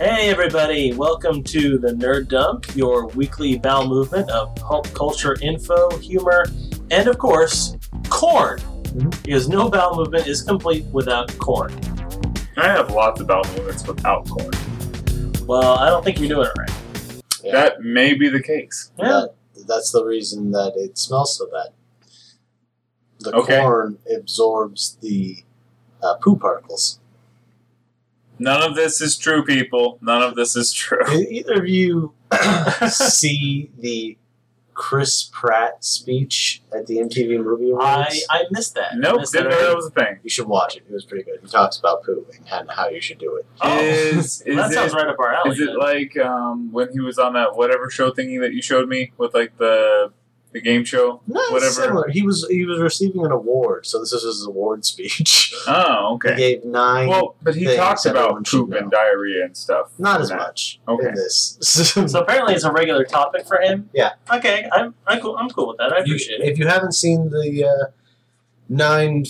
Hey everybody, welcome to the Nerd Dump, your weekly bowel movement of pulp culture info, humor, and of course, corn. Because no bowel movement is complete without corn. I have lots of bowel movements without corn. Well, I don't think you're doing it right. Yeah. That may be the case. Yeah. That's the reason that it smells so bad. The Okay. corn absorbs the poo particles. None of this is true, people. None of this is true. Did either of you see the Chris Pratt speech at the MTV Movie Awards? I missed that. Nope, didn't know that was a thing. You should watch it. It was pretty good. He talks about pooping and how you should do it. Oh, Is that sounds right up our alley. Is it like when he was on that whatever show thingy that you showed me with like the game show? No, it's Whatever. similar. He was receiving an award, so this is his award speech. Oh, He okay. gave 9. Well, but he things talks about everyone should poop and know. diarrhea and stuff. Not as That. much Okay. in this. So apparently it's a regular topic for him? Yeah. Okay, I'm cool with that. I appreciate it. If you haven't seen the 9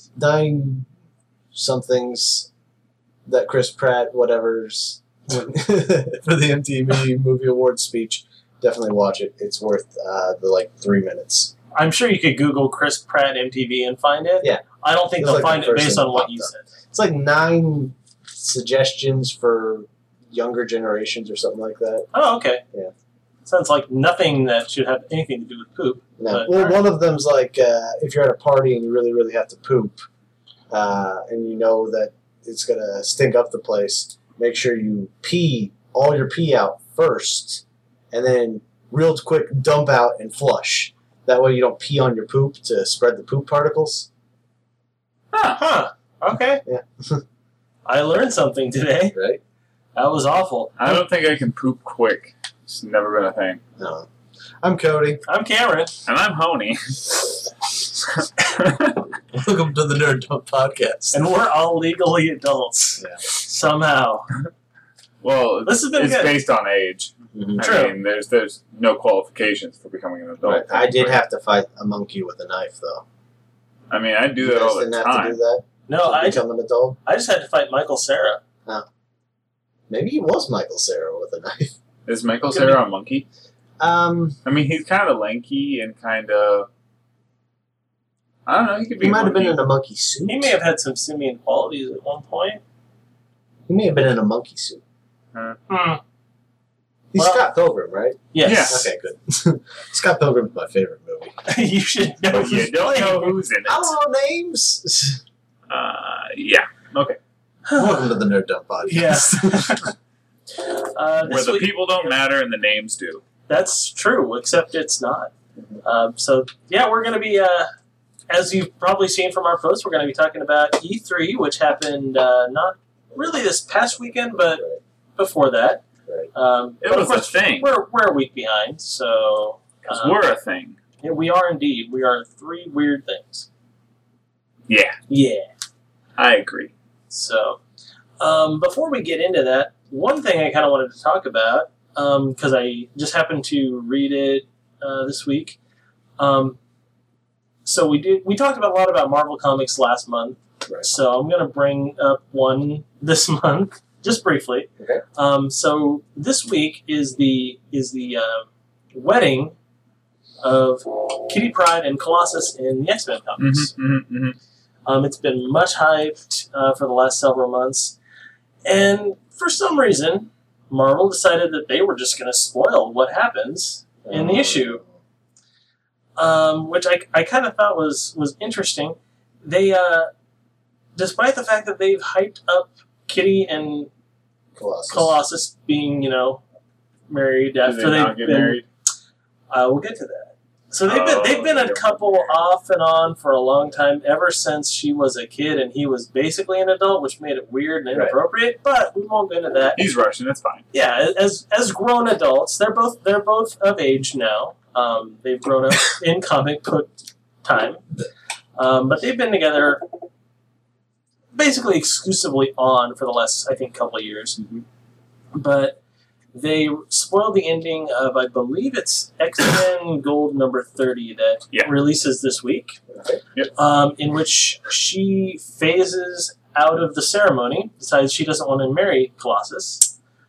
somethings that Chris Pratt whatever's for the MTV Movie Awards speech, definitely watch it. It's worth the 3 minutes. I'm sure you could Google Chris Pratt MTV and find it. Yeah. I don't think It's they'll like find the it first based thing on what that you popped said. It's like 9 suggestions for younger generations or something like that. Oh, okay. Yeah. Sounds like nothing that should have anything to do with poop. No. But, Well, alright. one of them's like if you're at a party and you really, really have to poop, and you know that it's gonna stink up the place, make sure you pee all your pee out first, and then real quick dump out and flush. That way you don't pee on your poop to spread the poop particles. Huh. Okay. Yeah. I learned something today. Right? That was awful. I don't think I can poop quick. It's never been a thing. No. I'm Cody. I'm Cameron. And I'm Honey. Welcome to the Nerd Dump Podcast. And we're all legally adults. Yeah. Somehow. Well, This has been it's good. based on age. Mhm. True. I mean, there's no qualifications for becoming an adult. Right. I did have to fight a monkey with a knife, though. I mean, I do You that guys all the didn't have to do time. that No, to I become an adult? just had to fight Michael Cera. Maybe he was Michael Cera with a knife. Is Michael Could Cera a monkey? I I mean, he's kind of lanky and kind of. I don't know. He could be. He a might have been monkey. in a monkey suit. He may have had some simian qualities at one point. He may have been in a monkey suit. He's Well- Scott Pilgrim, right? Yes. Okay, good. Scott Pilgrim's my favorite movie. You should know. But you who's don't playing. know who's in it. I don't know names. Yeah. Okay. Welcome to the Nerd Dump Podcast. Yeah. Where This the week, people don't matter and the names do. that's true, except it's not. So, yeah, we're going to be, as you've probably seen from our posts, we're going to be talking about E3, which happened not really this past weekend, but Right. before that. Right. It But was of a course, thing. We're a week behind, so... Because we're a thing. yeah, we are indeed. We are 3 weird things. Yeah, Yeah. I agree. So, before we get into that, one thing I kind of wanted to talk about, because I just happened to read it this week. So we talked about a lot about Marvel Comics last month. Right. So I'm going to bring up one this month, just briefly. Okay. So this week is the wedding of Kitty Pryde and Colossus in the X-Men comics. It's been much hyped for the last several months. And for some reason, Marvel decided that they were just going to spoil what happens in the issue, which I kind of thought was interesting. They, despite the fact that they've hyped up Kitty and Colossus being, married Did after they not they've get been... married? We'll get to that. So they've been a yeah. couple off and on for a long time, ever since she was a kid and he was basically an adult, which made it weird and inappropriate. But we won't go into that. He's Russian. That's fine. Yeah, as grown adults, they're both of age now. They've grown up in comic book time, but they've been together basically exclusively on for the last, I think, couple of years. But they spoiled the ending of, I believe it's X-Men Gold number 30 that releases this week, in which she phases out of the ceremony, decides she doesn't want to marry Colossus,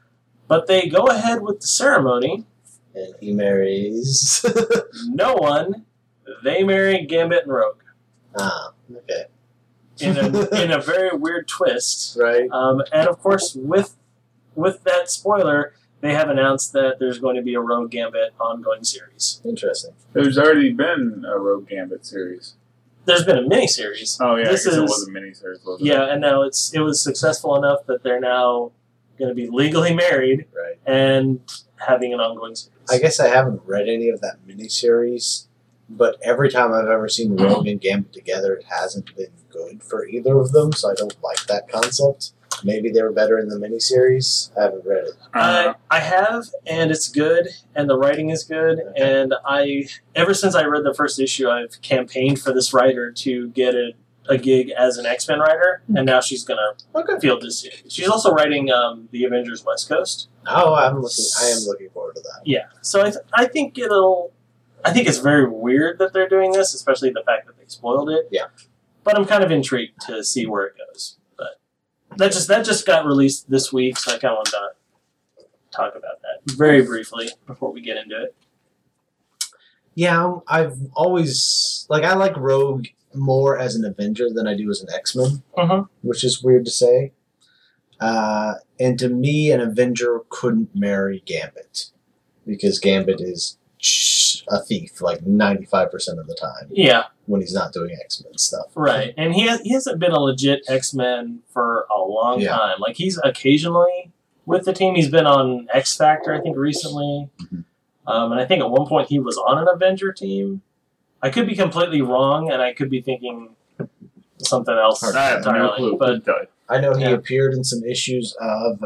But they go ahead with the ceremony. And he marries. No one. They marry Gambit and Rogue. Ah, okay. In a very weird twist. Right. And of course, with that spoiler, they have announced that there's going to be a Rogue Gambit ongoing series. Interesting. There's already been a Rogue Gambit series. There's been a miniseries. Oh yeah, This I guess it is- was a miniseries. Wasn't Yeah, it? and now it was successful enough that they're now going to be legally married Right. and having an ongoing series. I guess I haven't read any of that miniseries, but every time I've ever seen Rogue and Gambit together, it hasn't been good for either of them, so I don't like that concept. Maybe they were better in the miniseries. I haven't read it. I have, and it's good, and the writing is good, Okay. and ever since I read the first issue, I've campaigned for this writer to get a gig as an X-Men writer, and now she's going to Okay. field this series. She's also writing the Avengers West Coast. Oh, I am looking forward to that. Yeah, so I think it's very weird that they're doing this, especially the fact that they spoiled it. Yeah. But I'm kind of intrigued to see where it goes. But that just got released this week, so I kind of want to talk about that very briefly before we get into it. Yeah, I've always I like Rogue more as an Avenger than I do as an X-Men, which is weird to say. And to me, an Avenger couldn't marry Gambit because Gambit is a thief 95% of the time Yeah, when he's not doing X-Men stuff. right. And he hasn't been a legit X-Men for a long Yeah. time. Like, he's occasionally with the team. He's been on X Factor, I think, recently. Mhm. And I think at one point he was on an Avenger team. I could be completely wrong, and I could be thinking something else I have no entirely. clue. But I know he Yeah. appeared in some issues of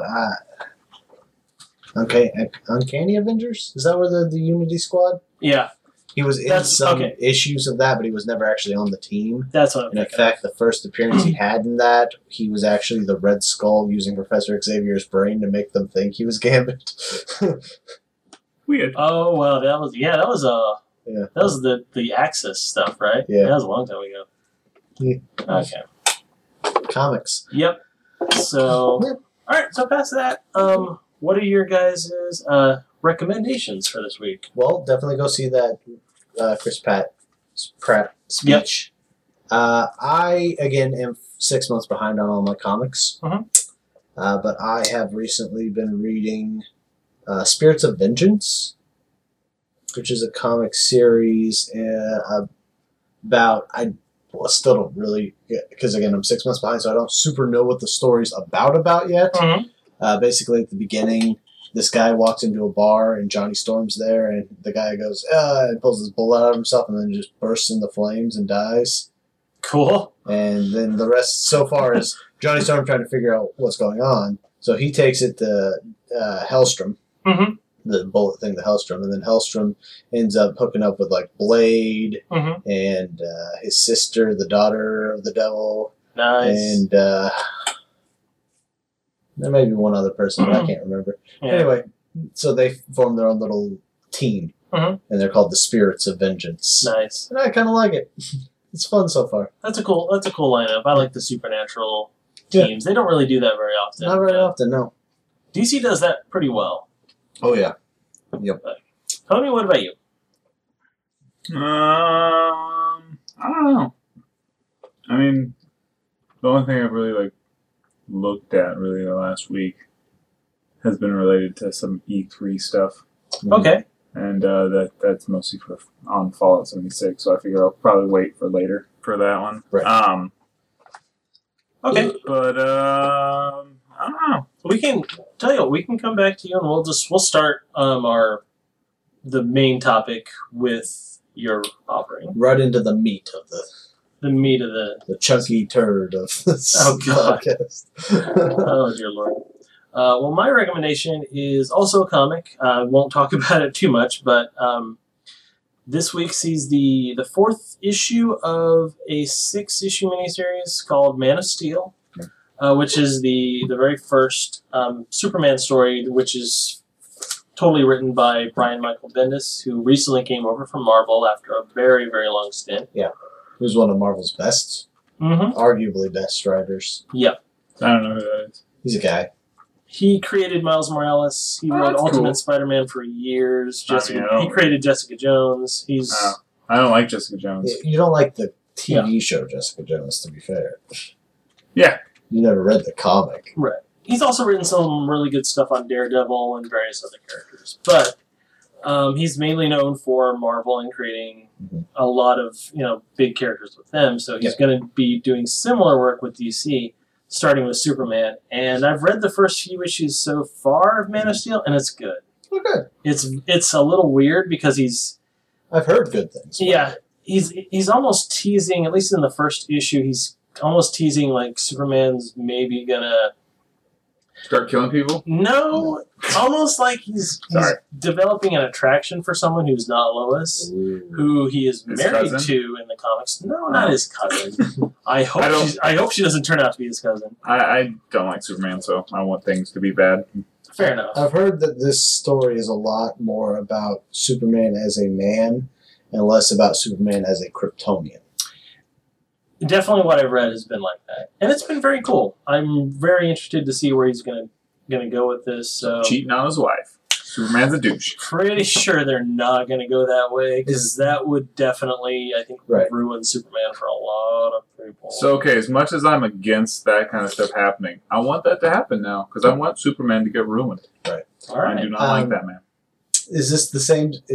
Uncanny Avengers. Is that where the Unity Squad? yeah, He was in That's- some okay. issues of that, but he was never actually on the team. that's what I'm And in thinking. fact, the first appearance he had in that, he was actually the Red Skull using Professor Xavier's brain to make them think he was Gambit. Weird. Oh well, that was Yeah. that was the Axis stuff, right? Yeah. That was a long time ago. Yeah. Okay. Comics. Yep. So, Yeah. all right. So past that, what are your guys' recommendations for this week? Well, definitely go see that Chris Pratt speech. I, again, am 6 months behind on all my comics. Mhm. But I have recently been reading Spirits of Vengeance, which is a comic series about... I still don't really... Because, again, I'm 6 months behind, so I don't super know what the story's about yet. Mm-hmm. Basically, at the beginning, this guy walks into a bar and Johnny Storm's there, and the guy goes, and pulls his bullet out of himself and then just bursts into flames and dies. Cool. And then the rest so far is Johnny Storm trying to figure out what's going on. So he takes it to Hellstrom, Mm-hmm. the bullet thing to Hellstrom, and then Hellstrom ends up hooking up with Blade Mm-hmm. and his sister, the daughter of the devil, Nice. and there may be one other person, but I can't remember. Yeah. Anyway, so they form their own little team, Mhm. and they're called the Spirits of Vengeance. Nice. And I kind of like it. It's fun so far. That's a cool lineup. I like the supernatural Yeah. teams. They don't really do that very often. Not very but often, no. DC does that pretty well. Oh yeah. Tony, what about you? I don't know. I mean, the only thing I've really looked at really the last week has been related to some E3 stuff, Okay. and that's mostly on Fallout 76. So I figure I'll probably wait for later for that one. Right. Okay. But I don't know. We can tell you what, we can come back to you and we'll start the main topic with your offering. Right into the meat of The meat of the chunky turd of this Oh, God. podcast. oh dear lord. Well, my recommendation is also a comic. I won't talk about it too much, but this week sees the fourth issue of a 6-issue miniseries called Man of Steel, which is the very first Superman story, which is totally written by Brian Michael Bendis, who recently came over from Marvel after a very, very long stint. Who's one of Marvel's best, Mm-hmm. arguably best writers. Yep. I don't know who that is. He's a guy. He created Miles Morales. He wrote that's Ultimate cool. Spider-Man for years. I mean, He created Jessica Jones. He's I don't like Jessica Jones. You don't like the TV show Jessica Jones, to be fair. Yeah. You never read the comic. right. He's also written some really good stuff on Daredevil and various other characters. But he's mainly known for Marvel and creating a lot of big characters with them. So he's going to be doing similar work with DC, starting with Superman. And I've read the first few issues so far of Man of Steel, and it's good. Oh, good. It's a little weird because I've heard good things. Yeah, he's almost teasing, at least in the first issue, he's almost teasing like Superman's maybe gonna Start killing people? no, almost like he's developing an attraction for someone who's not Lois, who he is His married cousin? to in the comics. No, not his cousin. I hope she doesn't turn out to be his cousin. I don't like Superman, so I want things to be bad. Fair enough. I've heard that this story is a lot more about Superman as a man and less about Superman as a Kryptonian. Definitely what I've read has been like that. And it's been very cool. I'm very interested to see where he's gonna go with this. So Cheating on his wife. Superman's a douche. pretty sure they're not gonna go that way, because that would definitely, I think, ruin Superman for a lot of people. So, okay, as much as I'm against that kind of stuff happening, I want that to happen now, because I want Superman to get ruined. All right. I do not like that man. Is this the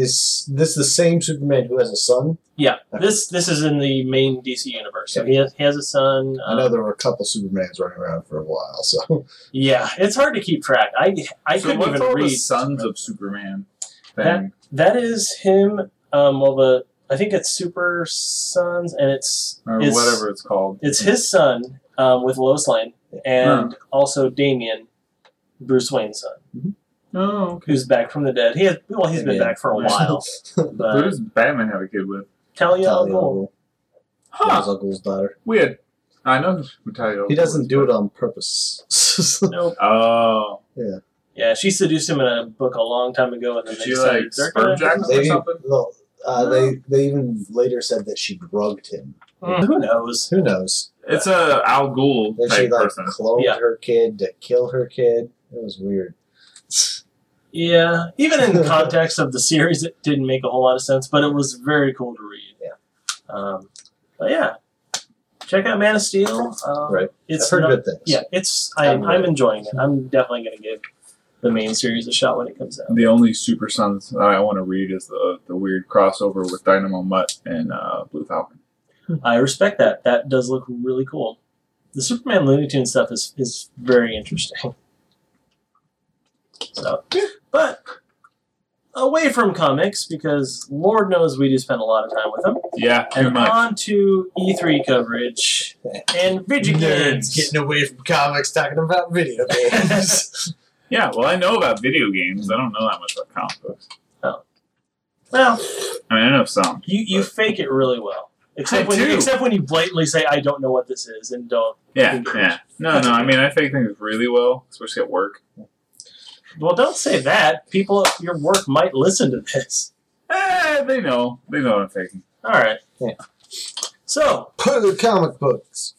same Superman who has a son? Yeah, this is in the main DC universe. So he has a son. I know there were a couple Supermans running around for a while, so Yeah, it's hard to keep track. I So couldn't what's even all read the Sons of Superman thing? That is him. I think it's Super Sons, and it's whatever it's called. It's his son with Lois Lane, and also Damian, Bruce Wayne's son, Oh, okay. who's back from the dead. He's been back for a while. Who But does Batman have a kid with? Talia al Talia Ghul. al Ghul. Huh. His uncle's daughter. Weird. I know who Talia al Ghul He doesn't is, do but- it on purpose. Nope. Oh. Yeah, she seduced him in a book a long time ago, and then Did they she, decided like, they're sperm gonna- jack him? They, something? no, they even later said that she drugged him. Who knows? Who knows? It's a Al Ghul Then she type like person. cloned Yeah. her kid to kill her kid. It was weird. Yeah, even in context of the series, it didn't make a whole lot of sense, but it was very cool to read. Yeah. But yeah, check out Man of Steel. Right. It's I've heard not- good things. Yeah, I'm enjoying it. I'm definitely going to give the main series a shot when it comes out. The only Super Sons that I want to read is the weird crossover with Dynamo Mutt and Blue Falcon. I respect that. That does look really cool. The Superman Looney Tunes stuff is very interesting. So, but away from comics, because Lord knows we do spend a lot of time with them. Yeah, too And much. on to E3 coverage and video games. Getting away from comics, talking about video games. Yeah, well, I know about video games. I don't know that much about comic books. Well, I mean, I know some. you fake it really well. Except I do. except when you blatantly say, I don't know what this is, and don't. Yeah, engage. yeah. No, I mean, I fake things really well, especially at work. Well, don't say that. People at your work might listen to this. They know. They know what I'm faking. All right. Yeah. So, Put the comic books.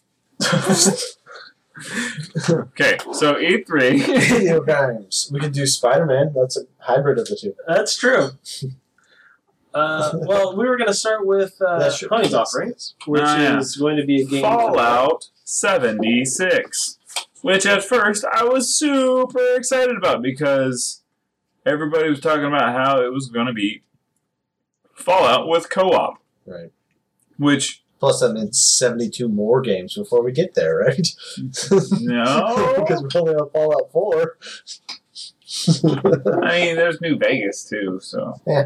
Okay, so E3. Video games. We could do Spider-Man. That's a hybrid of the two. that's true. Well, we were going to start with That's true. Honey's Yes, Offering, yes. which yeah. is going to be a game. Fallout 76. Which at first I was super excited about because everybody was talking about how it was going to be Fallout with co-op. Right. Which, Plus, that means 72 more games before we get there, right? no. Because we're only on Fallout 4. I mean, there's New Vegas too, so. Yeah.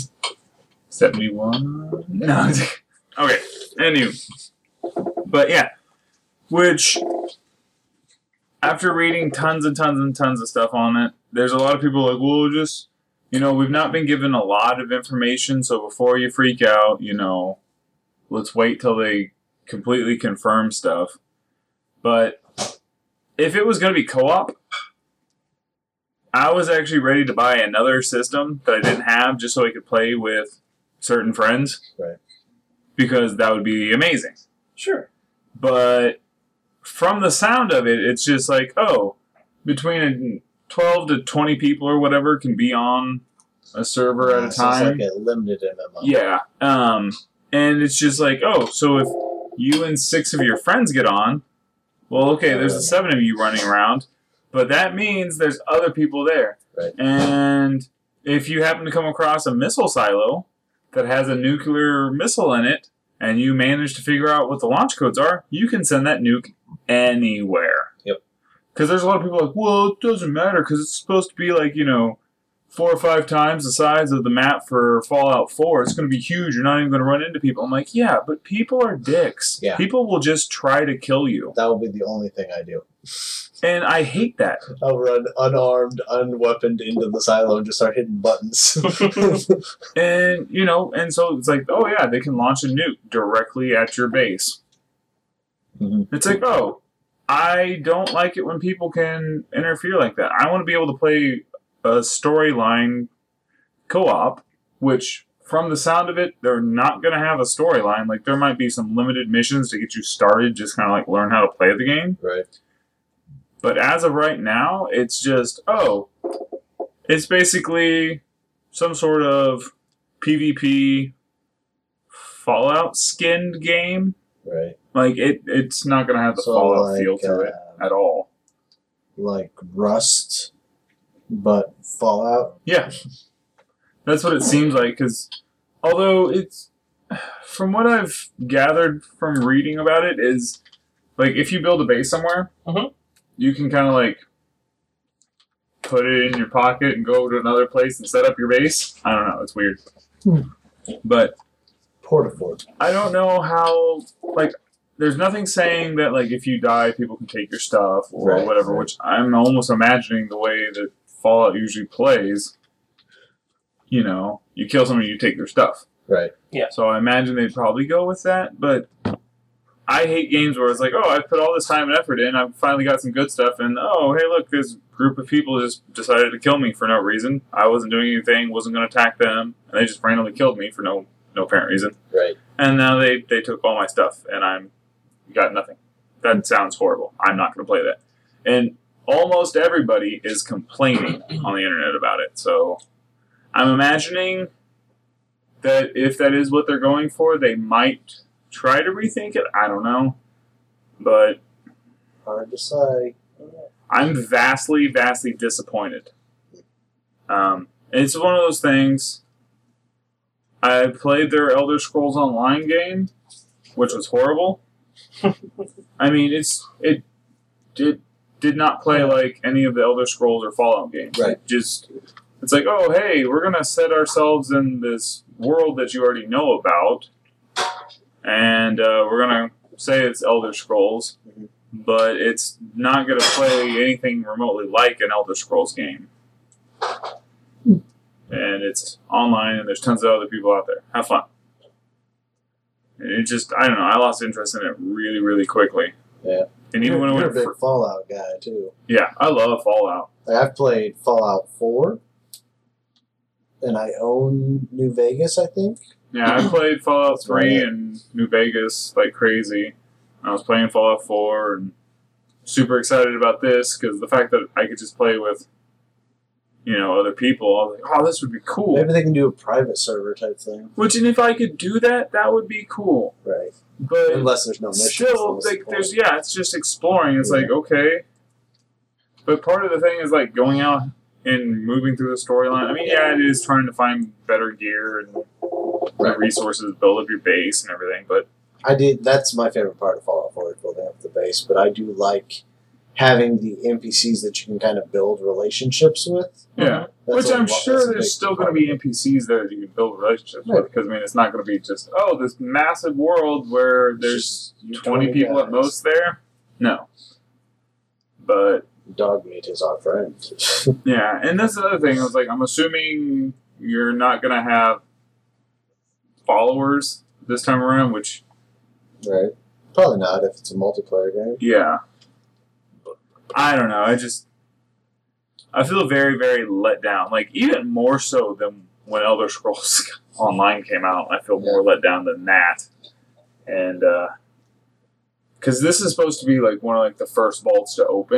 71? No. Okay, anyway. But yeah. Which, after reading tons and tons and tons of stuff on it, there's a lot of people like, well, just, we've not been given a lot of information, so before you freak out, let's wait till they completely confirm stuff. But if it was going to be co-op, I was actually ready to buy another system that I didn't have just so I could play with certain friends. Right. Because that would be amazing. Sure. But from the sound of it, it's just like, oh, between 12 to 20 people or whatever can be on a server at a So it's time. like a limited MMO. Yeah. And it's just like, oh, so if you and 6 of your friends get on, well, okay, there's the 7 of you running around, but that means there's other people there. Right. And if you happen to come across a missile silo that has a nuclear missile in it, and you manage to figure out what the launch codes are, you can send that nuke anywhere. Yep. Because there's a lot of people like, well, it doesn't matter because it's supposed to be like, 4 or 5 times the size of the map for Fallout 4. It's going to be huge. You're not even going to run into people. I'm like, yeah, but people are dicks. Yeah. People will just try to kill you. That will be the only thing I do. And I hate that. I'll run unarmed, unweaponed into the silo and just start hitting buttons. And, and so it's like, oh yeah, they can launch a nuke directly at your base. Mm-hmm. It's like, oh, I don't like it when people can interfere like that. I want to be able to play a storyline co-op, which, from the sound of it, they're not going to have a storyline. Like, there might be some limited missions to get you started, just kind of like learn how to play the game. Right. But as of right now, it's just, it's basically some sort of PvP Fallout skinned game. Right. Like, it's not going to have the Fallout feel to it at all. Like Rust, but Fallout? Yeah. That's what it seems like, because although it's, from what I've gathered from reading about it, is, like, if you build a base somewhere, you can kind of, like, put it in your pocket and go to another place and set up your base. I don't know, it's weird. But Port-a-fort. I don't know how, like, there's nothing saying that, like, if you die, people can take your stuff or whatever, which I'm almost imagining the way that Fallout usually plays. You kill somebody, you take their stuff. Right. Yeah. So I imagine they'd probably go with that, but I hate games where it's like, oh, I put all this time and effort in, I've finally got some good stuff, and oh, hey, look, this group of people just decided to kill me for no reason. I wasn't doing anything, wasn't going to attack them, and they just randomly killed me for no apparent reason. Right. And now they took all my stuff, and I'm got nothing. That sounds horrible. I'm not going to play that. And almost everybody is complaining on the internet about it, so I'm imagining that if that is what they're going for, they might try to rethink it. I don't know. But hard to say. I'm vastly, vastly disappointed. It's one of those things. I played their Elder Scrolls Online game, which was horrible. I mean, it did not play like any of the Elder Scrolls or Fallout games. Right. It's like, oh, hey, we're going to set ourselves in this world that you already know about, and we're going to say it's Elder Scrolls, but it's not going to play anything remotely like an Elder Scrolls game. And it's online, and there's tons of other people out there. Have fun. And I don't know, I lost interest in it really, really quickly. Yeah. And even when I You're went a big Fallout guy, too. Yeah, I love Fallout. I've played Fallout 4, and I own New Vegas, I think. Yeah, I played Fallout 3 and New Vegas like crazy. I was playing Fallout 4 and super excited about this because the fact that I could just play with, other people, I was like, oh, this would be cool. Maybe they can do a private server type thing. Which, and if I could do that, that would be cool. Right. But unless there's no mission. Still, it's just exploring. It's like, okay. But part of the thing is like going out and moving through the storyline. I mean, yeah, it is trying to find better gear and resources, build up your base and everything. But that's my favorite part of Fallout 4 is building up the base. But I do like having the NPCs that you can kind of build relationships with. Yeah. Which I'm sure there's still going to be NPCs there that you can build relationships with. Because, I mean, it's not going to be just, this massive world where there's 20 people at most there. No. But Dogmeat is our friend. Yeah, and that's the other thing. I was like, I'm assuming you're not going to have followers this time around, which... Right. Probably not if it's a multiplayer game. Yeah. I don't know. I feel very, very let down. Like, even more so than when Elder Scrolls Online came out. I feel more let down than that. And, because this is supposed to be, like, one of, like, the first vaults to open.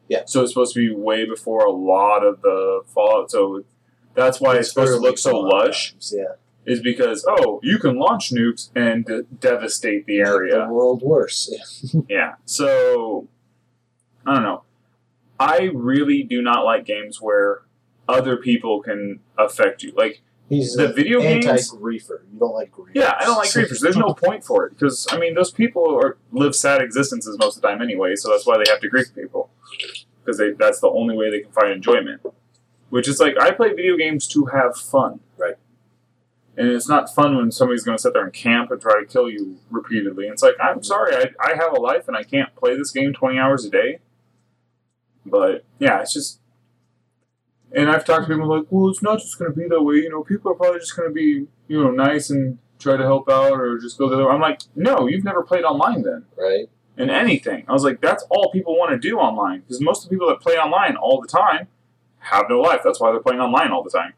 Yeah. So it's supposed to be way before a lot of the Fallout. So that's why it's supposed to look so lush. Times, yeah. Is because, you can launch nukes and devastate the area. Make the world worse. Yeah. Yeah. So, I don't know. I really do not like games where other people can affect you. Like, He's the video games... anti-griefer. You don't like griefers. Yeah, I don't like griefers. There's no point for it. Because, I mean, those people live sad existences most of the time anyway, so that's why they have to grief people. Because that's the only way they can find enjoyment. Which is like, I play video games to have fun. Right. And it's not fun when somebody's going to sit there and camp and try to kill you repeatedly. And it's like, I'm sorry, I have a life and I can't play this game 20 hours a day. But, yeah, it's just... And I've talked to people like, well, it's not just going to be that way. You know, people are probably just going to be, nice and try to help out or just go the other way. I'm like, no, you've never played online then. Right. In anything. I was like, that's all people want to do online. Because most of the people that play online all the time have no life. That's why they're playing online all the time.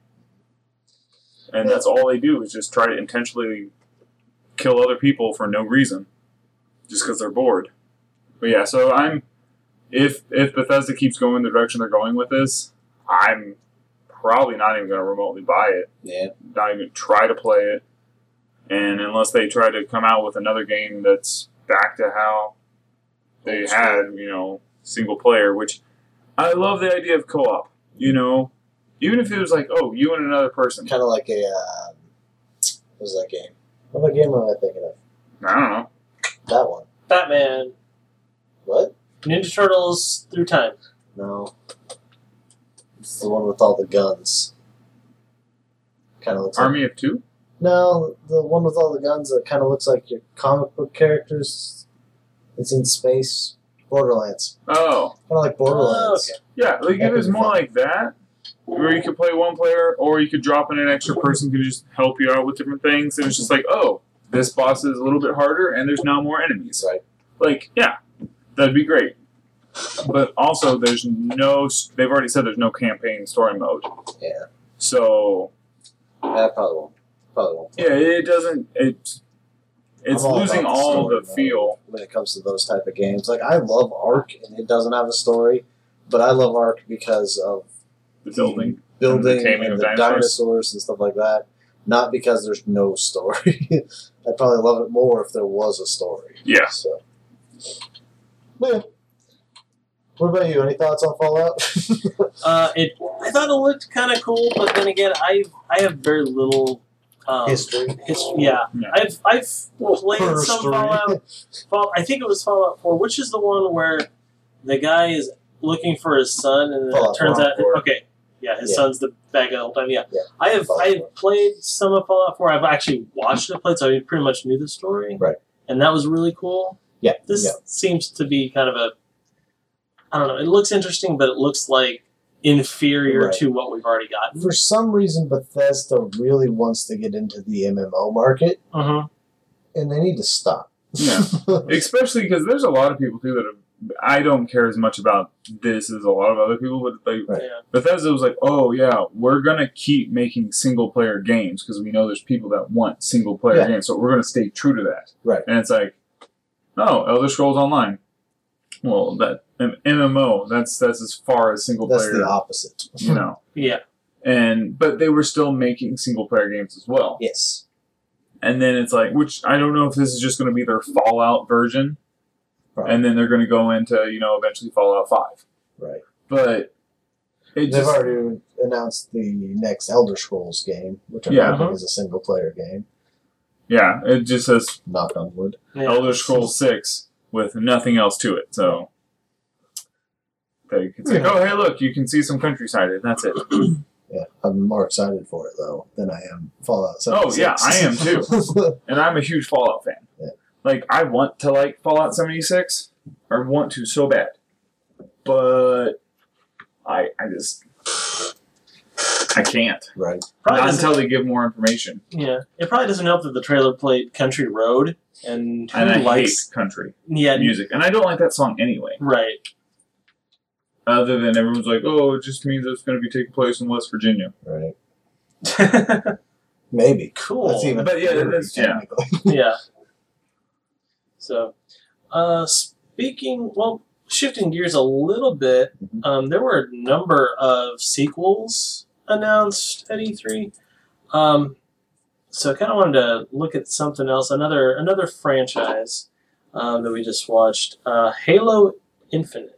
And that's all they do is just try to intentionally kill other people for no reason. Just because they're bored. But yeah, so if Bethesda keeps going the direction they're going with this, I'm probably not even going to remotely buy it. Yeah. Not even try to play it. And unless they try to come out with another game that's back to how they had, single player, which I love the idea of co-op, Even if it was like, you and another person. Kind of like a, what was that game? What game am I thinking of? I don't know. That one. Batman. What? Ninja Turtles Through Time. No. It's the one with all the guns. Kind of looks Army of Two? No, the one with all the guns that kind of looks like your comic book characters. It's in space. Borderlands. Oh. Kind of like Borderlands. Oh, okay. Yeah, like if it was more like that, where you could play one player, or you could drop in an extra person who could just help you out with different things, and it's just like, this boss is a little bit harder, and there's now more enemies. Right. Like, yeah, that'd be great. But also, they've already said there's no campaign story mode. Yeah. So... That probably won't. Yeah, it doesn't... It's losing all the feel. When it comes to those type of games. Like, I love Ark, and it doesn't have a story, but I love Ark because of the building and the the dinosaurs and stuff like that. Not because there's no story. I'd probably love it more if there was a story. Yeah. So. But yeah. What about you? Any thoughts on Fallout? I thought it looked kind of cool, but then again, I have very little History. Yeah. I've played some Fallout. I think it was Fallout 4, which is the one where the guy is looking for his son, and then it turns out, his son's the bad guy the whole time. Yeah. I have played some of Fallout 4. I've actually watched it play, so I pretty much knew the story. Right. And that was really cool. Yeah. This seems to be kind of I don't know. It looks interesting, but it looks like inferior to what we've already gotten. For some reason, Bethesda really wants to get into the MMO market, and they need to stop. Yeah, especially because there's a lot of people too that I don't care as much about this as a lot of other people, but Bethesda was like, we're gonna keep making single player games because we know there's people that want single player games, so we're gonna stay true to that. Right, and it's like, Elder Scrolls Online. Well, that an MMO, that's as far as single player. That's the opposite. Yeah. But they were still making single player games as well. Yes. And then it's like, which I don't know if this is just going to be their Fallout version, and then they're going to go into eventually Fallout 5. Right. But they've already announced the next Elder Scrolls game, which I don't think is a single player game. Yeah, it just says knock on wood. Elder Scrolls 6 with nothing else to it. So it's like, hey, look, you can see some countryside, and that's it. Yeah, I'm more excited for it, though, than I am Fallout 76. Oh, yeah, I am, too. And I'm a huge Fallout fan. Yeah. Like, I want to like Fallout 76, or want to so bad. But I can't. Right. Not until they give more information. Yeah. It probably doesn't help that the trailer played Country Road, and I hate country music. And I don't like that song anyway. Right. Other than everyone's like, it just means it's going to be taking place in West Virginia. Right. Maybe. Cool. That's even yeah. So, shifting gears a little bit, there were a number of sequels announced at E3. So I kind of wanted to look at something else, another franchise that we just watched, Halo Infinite.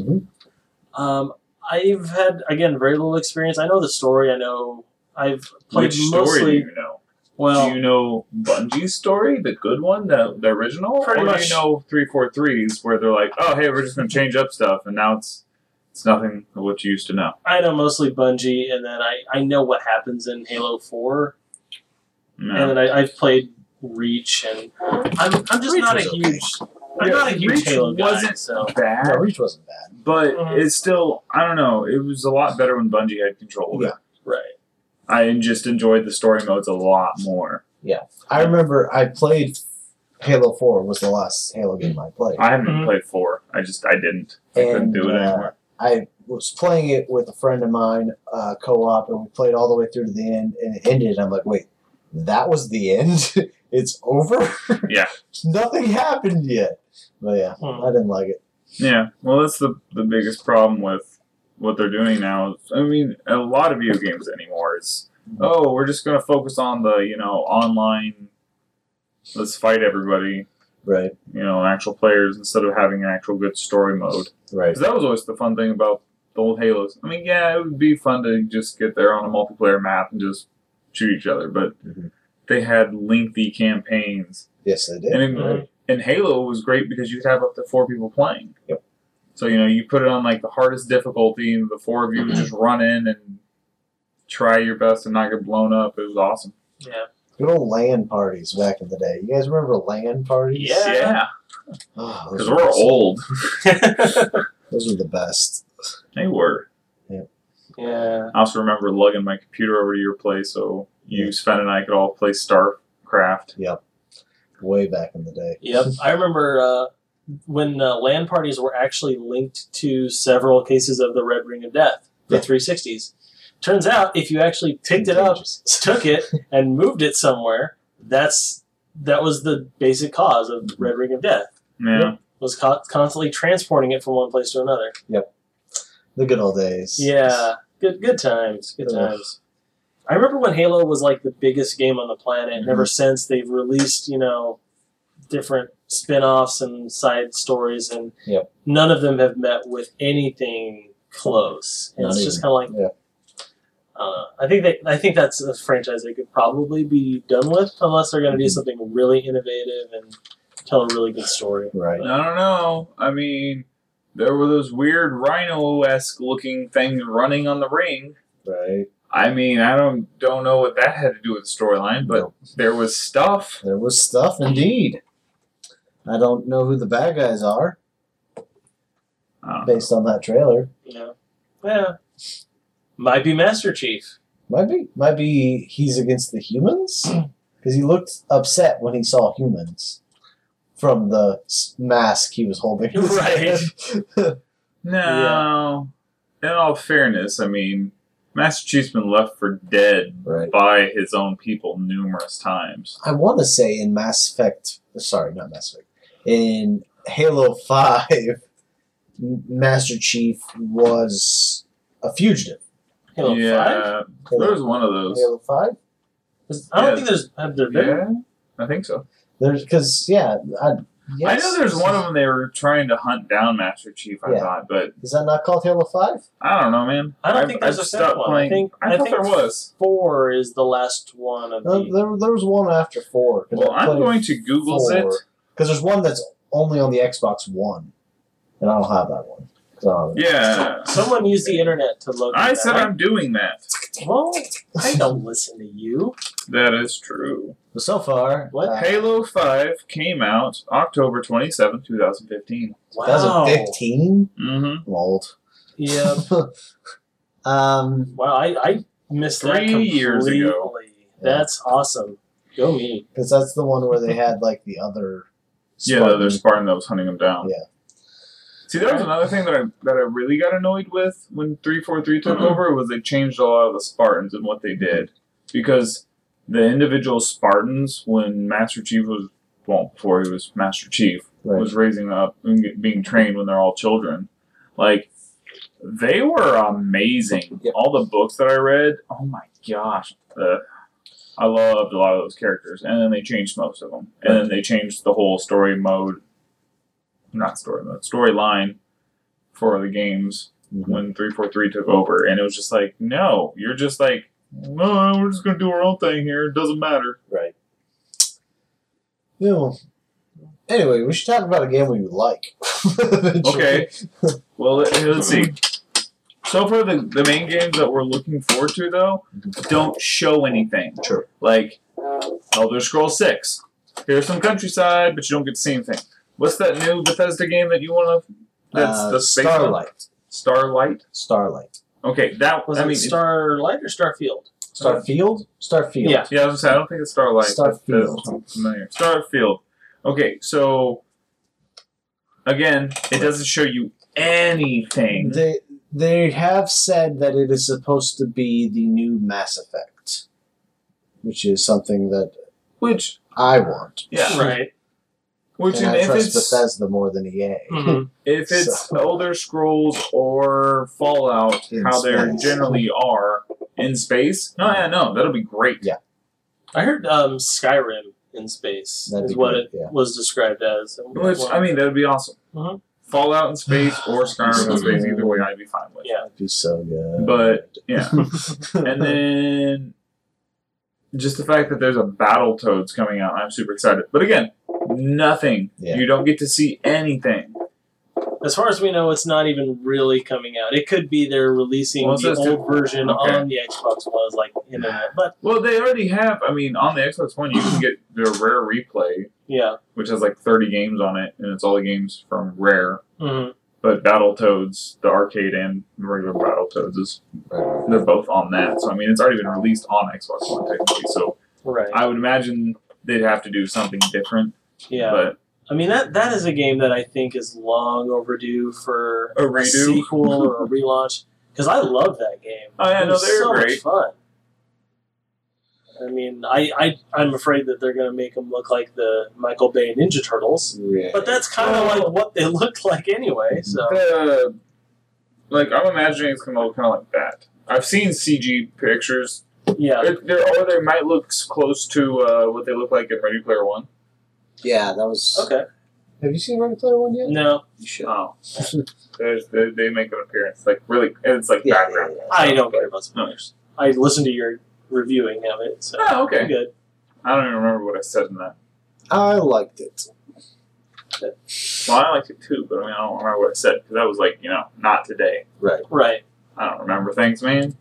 Mm-hmm. I've had, again, very little experience. I know the story. I know I've played Which mostly. story do you know? Well, do you know Bungie's story, the good one, the original? Pretty or much. do you know 343's where they're like, oh, hey, we're just going to change up stuff, and now it's nothing of what you used to know? I know mostly Bungie, and then I know what happens in Halo 4. No. And then I've played Reach, and I'm just Reach not a was okay. huge. I'm not a huge Reach Halo guy. wasn't So bad, No, Reach wasn't bad. but Mhm. it's still, I don't know, it was a lot better when Bungie had control of it. right. I just enjoyed the story modes a lot more. I remember I played Halo 4 was the last Halo game I played. I haven't Mhm. played 4. I didn't. I couldn't do it anymore. I was playing it with a friend of mine, co-op, and we played all the way through to the end, and it ended. I'm like, wait, that was the end? It's over? Yeah. Nothing happened yet. But yeah, I didn't like it. Yeah, well, that's the biggest problem with what they're doing now. I mean, a lot of video games anymore is, oh, we're just going to focus on the, online, let's fight everybody, Right, actual players instead of having an actual good story mode. right. Because that was always the fun thing about the old Halos. I mean, yeah, it would be fun to just get there on a multiplayer map and just shoot each other, but Mhm. they had lengthy campaigns. Yes, they did. And in, Mhm. and Halo was great because you could have up to 4 people playing. Yep. So, you put it on like the hardest difficulty and the 4 of you would just run in and try your best to not get blown up. It was awesome. Yeah. Good old LAN parties back in the day. You guys remember LAN parties? Yeah. Yeah. Oh, Because those were we're awesome. old. Those were the best. They were. Yeah. I also remember lugging my computer over to your place so you, Sven, and I could all play StarCraft. Yep. Way back in the day. Yep. I remember when LAN parties were actually linked to several cases of the Red Ring of Death, the Yeah. 360s. Turns out, if you actually picked it up, took it, and moved it somewhere, that was the basic cause of Red Ring of Death. Yeah. Was constantly transporting it from one place to another. The good old days. Yeah, good times, good Yeah. times. I remember when Halo was like the biggest game on the planet, and ever since they've released, different spin-offs and side stories, and Yep. none of them have met with anything close. And Not it's just even. kind of like, I think that's a franchise they could probably be done with, unless they're going to do something really innovative and tell a really good story. Right. I don't know. I mean, there were those weird rhino-esque looking things running on the ring. Right. I mean, I don't know what that had to do with the storyline, but Nope. there was stuff. There was stuff, indeed. I don't know who the bad guys are based on that trailer. Yeah. Might be Master Chief. Might be he's against the humans because he looked upset when he saw humans from the mask he was holding. in his Right. hand. No. In all fairness, I mean, Master Chief's been left for dead Right. by his own people numerous times. I want to say in Mass Effect. Sorry, not Mass Effect. In Halo 5, Master Chief was a fugitive. Halo 5? Yeah, there was one of those. Halo 5? I don't Yeah. think there's. Have there been? Yeah, I think so. There's because yes. I know there's one of them they were trying to hunt down Master Chief, I Yeah. thought, but Is that not called Halo 5? I don't know, man. I don't think there's I've a second stopped one. playing. I thought think there was. 4 is the last one of No, the. there was one after 4. Well, I'm going to Google it. Because there's one that's only on the Xbox One. And I don't have that one. 'Cause I don't have it. Yeah. Someone used the internet to locate I that. said I'm doing that. Well, I don't listen to you. That is true. But so far, What? Halo 5 came out October 27, 2015. Wow. 2015? Mm-hmm. I'm old. Yeah. Um, Wow, I missed that 3 completely. years ago. That's awesome. Go me. because that's the one where they had like the other. Yeah, the other Spartan that was hunting him down. Yeah. See, that was another thing that I really got annoyed with when 343 took over was they changed a lot of the Spartans and what they did. Because the individual Spartans, when Master Chief was, well, before he was Master Chief, was raising up and being trained when they're all children. Like, they were amazing. Yep. All the books that I read, oh my gosh. I loved a lot of those characters. And then they changed most of them. And then they changed the whole storyline for the games when 343 took over. And it was just like, no, you're just like, no, we're just going to do our own thing here. It doesn't matter. Right. You know, anyway, we should talk about a game we like. Okay. Well, let's see. So far, the main games that we're looking forward to, though, don't show anything. Sure. Like Elder Scrolls 6. Here's some countryside, but you don't get to see anything. What's that new Bethesda game that you want to... That's the space Starlight. one? Starlight? Starlight. Okay, that Was it Starlight or Starfield? Starfield? Starfield. Yeah. Yeah, I was gonna say, I don't think it's Starlight. Starfield. That's familiar. Starfield. Okay, so again, it doesn't show you anything. They have said that it is supposed to be the new Mass Effect, which is something that Which I want. yeah, Right. which And I if trust it's Bethesda more than EA. Mhm. if it's So- Elder Scrolls or Fallout, In how they space. generally are in space. No, that'll be great. Yeah. I heard Skyrim in space That'd is be what great, it yeah. was described as. Which I mean, that would be awesome. Mhm. Fallout in space or Skyrim in So space, good. either way, I'd be fine with. Yeah. That'd be so good. But yeah, and then just the fact that there's a Battletoads coming out, I'm super excited. But again, nothing. Yeah. You don't get to see anything. As far as we know, it's not even really coming out. It could be they're releasing Well, it the says old version okay. on the Xbox One, like internet. But Well, they already have. I mean, on the Xbox One, you can get the Rare Replay, yeah, which has like 30 games on it, and it's all the games from Rare. hmm But Battletoads, the arcade and the regular Battletoads, they're both on that. So I mean, it's already been released on Xbox One technically. So right. I would imagine they'd have to do something different. Yeah, But I mean that is a game that I think is long overdue for A redo? sequel or a relaunch. Because I love that game. Oh, yeah, It no, was they're so great. much fun. I mean, I'm afraid that they're going to make them look like the Michael Bay Ninja Turtles. Yeah. But that's kind of like what they looked like anyway. So like I'm imagining it's gonna look kind of like that. I've seen CG pictures. yeah, Or they might look close to what they look like in Ready Player One. Yeah, that was. okay. Have you seen Ready Player One yet? No, You should. Oh, they make an appearance. Like really, and it's like background. I don't care about spoilers. I listened to your reviewing of it, so Oh, I'm okay. good. I don't even remember what I said in that. I liked it. Well, I liked it too, but I mean, I don't remember what I said because that was like not today. Right. Right. I don't remember things, man.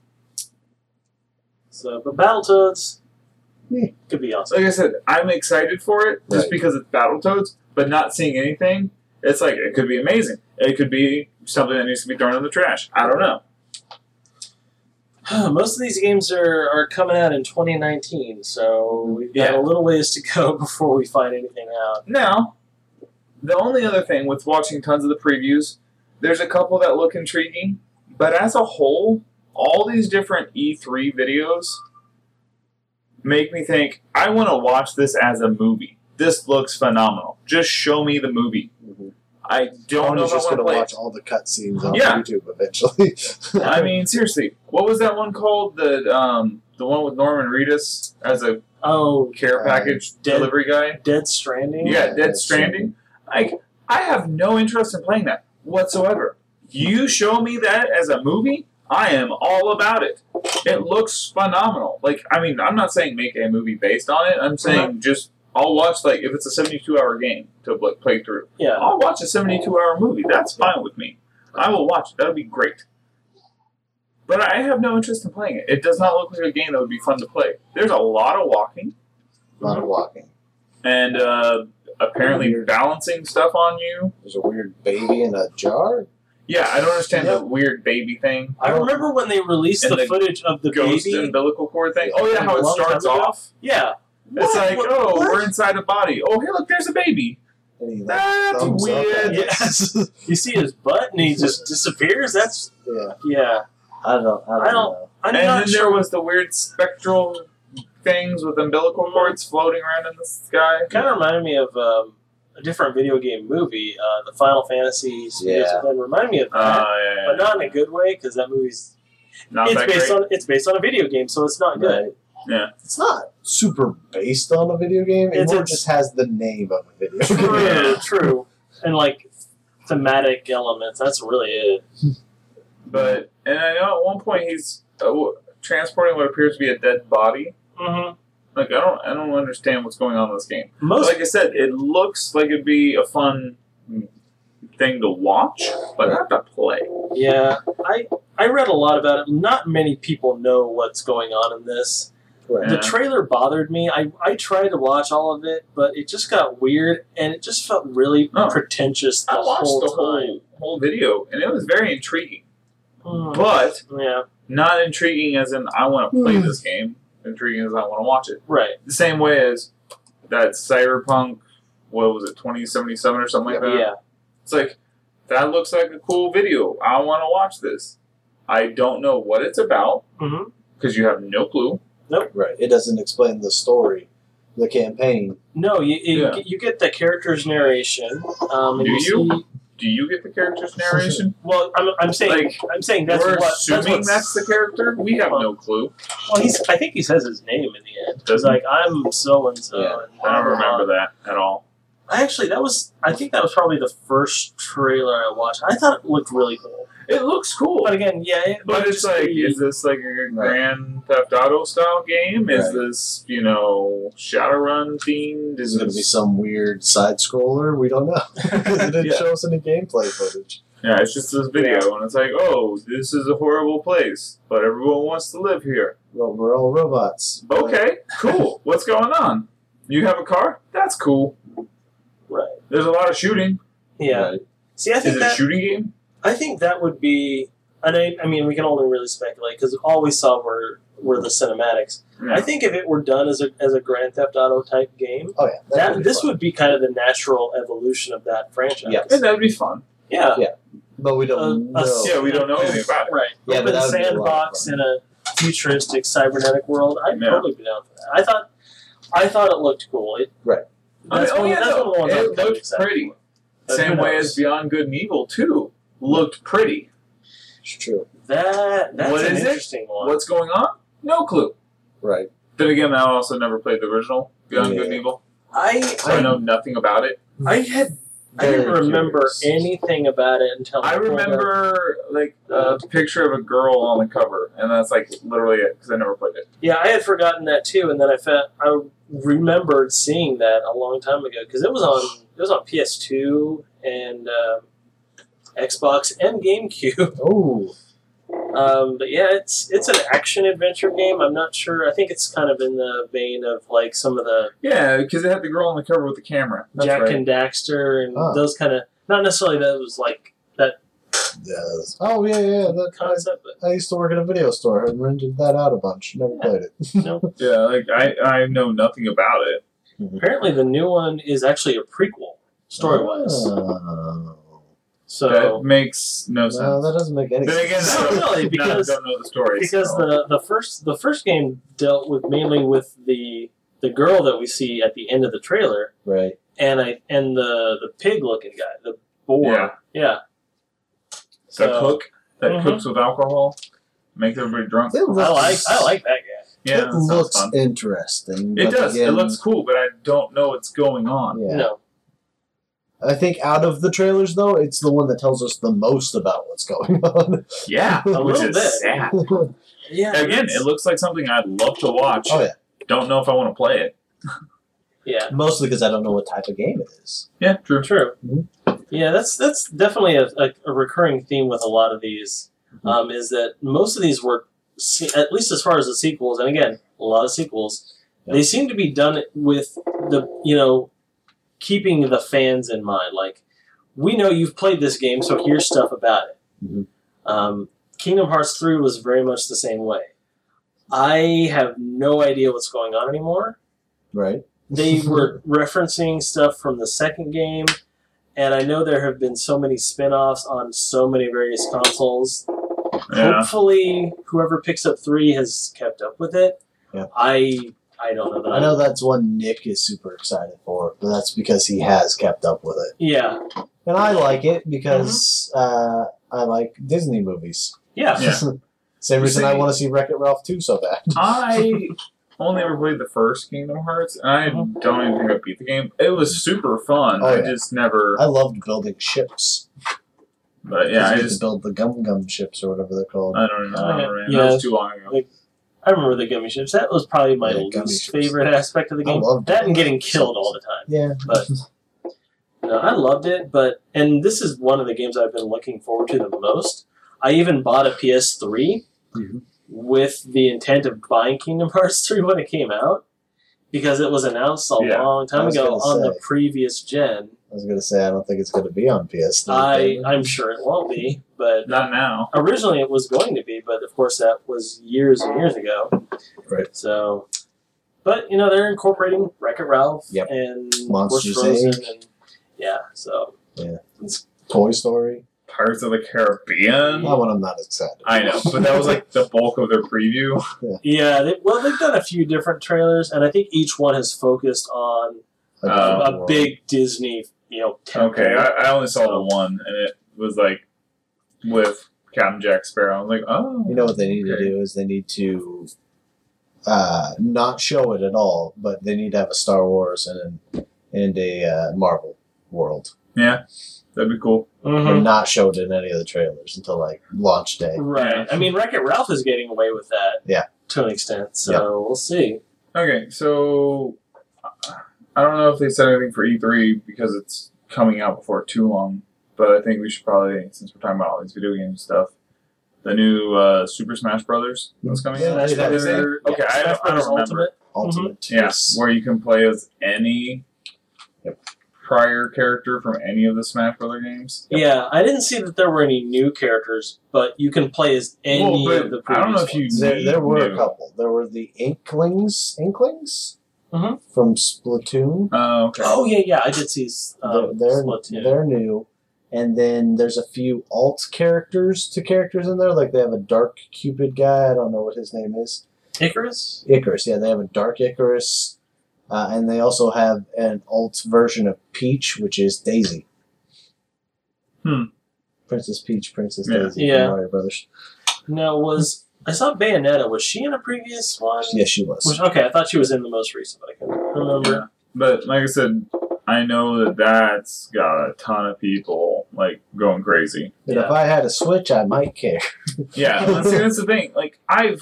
So, but Battletoads Yeah. could be awesome. Like I said, I'm excited for it just Right. because it's Battletoads, but not seeing anything. It's like it could be amazing. It could be something that needs to be thrown in the trash. I don't know. Most of these games are coming out in 2019, so we've got Yeah. a little ways to go before we find anything out. Now, the only other thing with watching tons of the previews, there's a couple that look intriguing, but as a whole, all these different E3 videos make me think, I want to watch this as a movie. This looks phenomenal. Just show me the movie. Mhm. I don't know Tony's if I just want to going to play watch it. all the cutscenes on Yeah. YouTube eventually. I mean, seriously, what was that one called? The one with Norman Reedus as a Oh, care package Dead- delivery guy? Dead Stranding? Yeah, Dead Dead Stranding. Like, I have no interest in playing that whatsoever. You show me that as a movie, I am all about it. It looks phenomenal. Like, I mean, I'm not saying make a movie based on it. I'm saying just, I'll watch, like, if it's a 72-hour game to play through, Yeah. I'll watch a 72-hour movie. That's fine with me. I will watch it. That'll be great. But I have no interest in playing it. It does not look like a game that would be fun to play. There's a lot of walking. A lot of walking. And apparently Weird. balancing stuff on you. There's a weird baby in a jar. Yeah, I don't understand Yep. the weird baby thing. I remember when they released And the the footage of the Ghost baby. umbilical cord thing. Oh yeah, how it A long starts time ago? off. Yeah. It's like, What? oh, What? we're inside a body. Oh, hey, look, there's a baby. And he, like, That's thumbs up weird. at it. Yes. You see his butt and he just disappears? That's, Yeah. yeah. I don't know. I'm And not then sure. there was the weird spectral things with umbilical cords floating around in the sky. Kind of reminded me of a different video game movie, the Final Fantasy Spirits Within, reminded me of that, but not in a good way because that movie's it's based on a video game, so it's not good. Right. Yeah, it's not super based on a video game. It just has the name of a video game. True, and like thematic elements. That's really it. But and I know at one point he's transporting what appears to be a dead body. Mm-hmm. Like I don't understand what's going on in this game. Like I said, it looks like it'd be a fun thing to watch, but not to play. Yeah, I read a lot about it. Not many people know what's going on in this. Right. The trailer bothered me. I tried to watch all of it, but it just got weird, and it just felt really pretentious the whole time. Whole video, and it was very intriguing. But not intriguing as in I want to play this game. Intriguing as I want to watch it. Right. The same way as that Cyberpunk, what was it, 2077 or something like that? Yeah. It's like, that looks like a cool video. I want to watch this. I don't know what it's about, because you have no clue. Nope. Right. It doesn't explain the story, the campaign. No, you get the character's narration. Do you get the character's narration? Well, I'm saying that's we're what. Assuming that's the character. We have no clue. Well, I think he says his name in the end. He's like, I'm so and so. I don't remember that at all. I think that was probably the first trailer I watched. I thought it looked really cool. It looks cool. But again, But it's like, is this like a Grand Theft Auto style game? Is this, Shadowrun themed? Is it going to be some weird side scroller? We don't know. Because it didn't show us any gameplay footage. Yeah, it's just this video, and it's like, oh, this is a horrible place, but everyone wants to live here. Well, we're all robots. Okay, cool. What's going on? You have a car? That's cool. Right. There's a lot of shooting. Yeah. Right. See, I think is it a shooting game? I think that would be, and I mean, we can only really speculate because all we saw were the cinematics. Yeah. I think if it were done as a Grand Theft Auto type game, this would be kind of the natural evolution of that franchise. Yeah, and that would be fun. Yeah, but we don't know. We don't know anything about it. Right. Yeah, Open sandbox in a futuristic cybernetic world. I'd totally be down for that. I thought it looked cool. Right. That's one of the ones it looked pretty. Same way as Beyond Good and Evil 2 looked pretty. It's true. That's an interesting one. What's going on? No clue. Right. Then again, I also never played the original Beyond Good and Evil. I know nothing about it. I didn't remember anything about it until I remember a picture of a girl on the cover, and that's literally it because I never played it. Yeah, I had forgotten that too, and then I remembered seeing that a long time ago because it was on PS2 and Xbox and GameCube. Oh. But yeah, it's an action adventure game. I'm not sure. I think it's kind of in the vein of some of the because it had the girl on the cover with the camera. That's Jack right. and Daxter and those kind of not necessarily that was that. Yes. Oh yeah, that concept. I used to work at a video store and rented that out a bunch. Never played it. No. Yeah, I know nothing about it. Apparently, the new one is actually a prequel story-wise. So that makes no sense. No, that doesn't make any sense. Then again, I don't know the story. Because the first game dealt mainly with the girl that we see at the end of the trailer, right? And the pig-looking guy, the boar, yeah. The cook that cooks with alcohol, makes everybody drunk. I like that guy. Yeah, it looks interesting. It does. Again, it looks cool, but I don't know what's going on. Yeah. No. I think out of the trailers, though, it's the one that tells us the most about what's going on. Yeah, which is sad. Yeah. Again, it looks like something I'd love to watch. Oh, yeah. Don't know if I want to play it. Yeah. Mostly because I don't know what type of game it is. Yeah, true. Mm-hmm. Yeah, that's definitely a recurring theme with a lot of these, is that most of these were, at least as far as the sequels, and again, a lot of sequels, they seem to be done with the, keeping the fans in mind. Like, we know you've played this game, so here's stuff about it. Mm-hmm. Kingdom Hearts 3 was very much the same way. I have no idea what's going on anymore. Right. They were referencing stuff from the second game, and I know there have been so many spin-offs on so many various consoles. Yeah. Hopefully, whoever picks up 3 has kept up with it. Yeah. I I don't know that. I know that's one Nick is super excited for, but that's because he has kept up with it. Yeah. And I like it because I like Disney movies. Yeah. Same reason I want to see Wreck-It Ralph 2 so bad. I only ever played the first Kingdom Hearts, and I don't even think I beat the game. It was super fun. Oh, I yeah. just never. I loved building ships. But yeah, I You get just. to build the Gum ships or whatever they're called. I don't even remember. Man. Yeah. That was too long ago. I remember the gummy ships. That was probably my Yeah, gummy least ships. favorite aspect of the I game. loved That it. and getting killed all the time. Yeah. But no, I loved it. And this is one of the games I've been looking forward to the most. I even bought a PS3 with the intent of buying Kingdom Hearts 3 when it came out because it was announced a long time ago on the previous gen. I was going to say, I don't think it's going to be on PS3. I'm sure it won't be, but Not now. originally it was going to be, but of course that was years and years ago. Right. So, but they're incorporating Wreck-It Ralph Yep. and Monsters, of course Frozen, Inc. and so Toy Story. Pirates of the Caribbean. That one I'm not excited. I know, but that was like the bulk of their preview. yeah. They've done a few different trailers, and I think each one has focused on a big Disney, temple. Okay, I only saw the one, and it was like with Captain Jack Sparrow. I was like, oh. You know what they need to do is they need to not show it at all, but they need to have a Star Wars and a Marvel world. Yeah, that'd be cool. And not show it in any of the trailers until like launch day. Right. I mean, Wreck-It Ralph is getting away with that. Yeah. To an extent. So we'll see. Okay, so I don't know if they said anything for E3 because it's coming out before too long, but I think we should probably, since we're talking about all these video game stuff, the new Super Smash Brothers that's coming Yeah, out. Smash Brothers. Is there- Okay, I Smash don't remember. Ultimate. Ultimate. Yeah, Yes. where you can play as any Yep. prior character from any of the Smash Brother games. Yeah, I didn't see that there were any new characters, but you can play as any Well, but of the I previous don't know if you ones. There were new. a couple. There were the Inklings Mhm. from Splatoon. Okay. Oh, yeah, I did see They're Splatoon. new. And then there's a few alt characters to characters in there. Like they have a Dark Cupid guy. I don't know what his name is. Icarus? Icarus, yeah, they have a Dark Icarus. And they also have an alt version of Peach, which is Daisy. Princess Peach, Princess Yeah. Daisy Yeah. from Mario Brothers. No, I saw Bayonetta. Was she in a previous one? Yes, she was. Okay, I thought she was in the most recent, but I couldn't remember. Yeah. But like I said, I know that's got a ton of people like going crazy. But if I had a Switch, I might care. Yeah, see, that's the thing. Like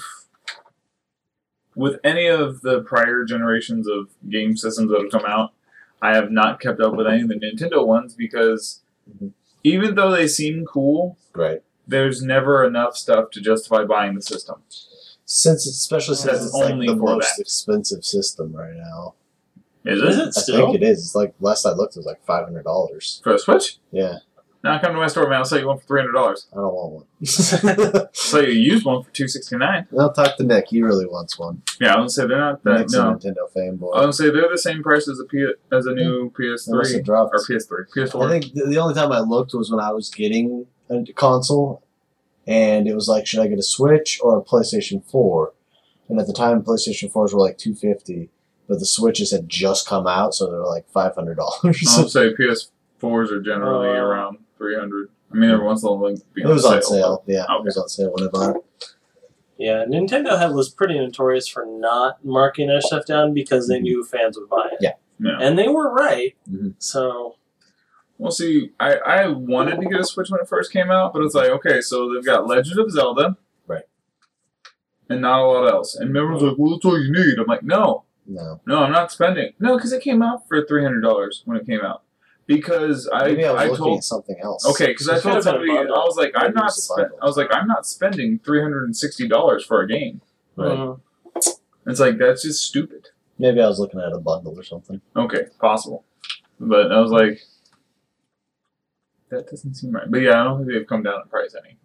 with any of the prior generations of game systems that have come out, I have not kept up with any of the Nintendo ones because even though they seem cool, Right. there's never enough stuff to justify buying the system. Especially since That's it's like only the for most that. expensive system right now. Is Is it? it I still? think it is. It's like last I looked, it was like $500. For the Switch? Yeah, Now come to my store, man. I'll sell you one for $300. I don't want one. I'll sell you a used one for $269. I'll talk to Nick. He really wants one. Yeah, I was gonna say they're not that. Nick's No, a Nintendo fanboy. I was gonna say they're the same price as a new Unless PS3 it dropped. or PS3, PS4. I think the only time I looked was when I was getting a console, and it was like, should I get a Switch or a PlayStation 4? And at the time, PlayStation 4s were like $250, but the Switches had just come out, so they were like $500. I'll say PS4s are generally around $300. I mean, every once in a while, like, It was on sale. Yeah, Okay. it was on sale when I bought it. Yeah, Nintendo was pretty notorious for not marking their stuff down because they knew fans would buy it. Yeah. Yeah. And they were right. Mhm. So, Well, see, I wanted to get a Switch when it first came out, but it's like, okay, so they've got Legend of Zelda. Right. And not a lot else. And everyone's like, well, that's all you need. I'm like, no, No. I'm not spending. No, because it came out for $300 when it came out. Because Maybe I was I looking told at something else. okay, because I It told could've been a somebody I bundle. was like Maybe it was a bundle. I'm not spending $360 for a game. Right. mhm. It's like that's just stupid. Maybe I was looking at a bundle or something. Okay, possible, but I was like, that doesn't seem right. But yeah, I don't think they've come down in price any.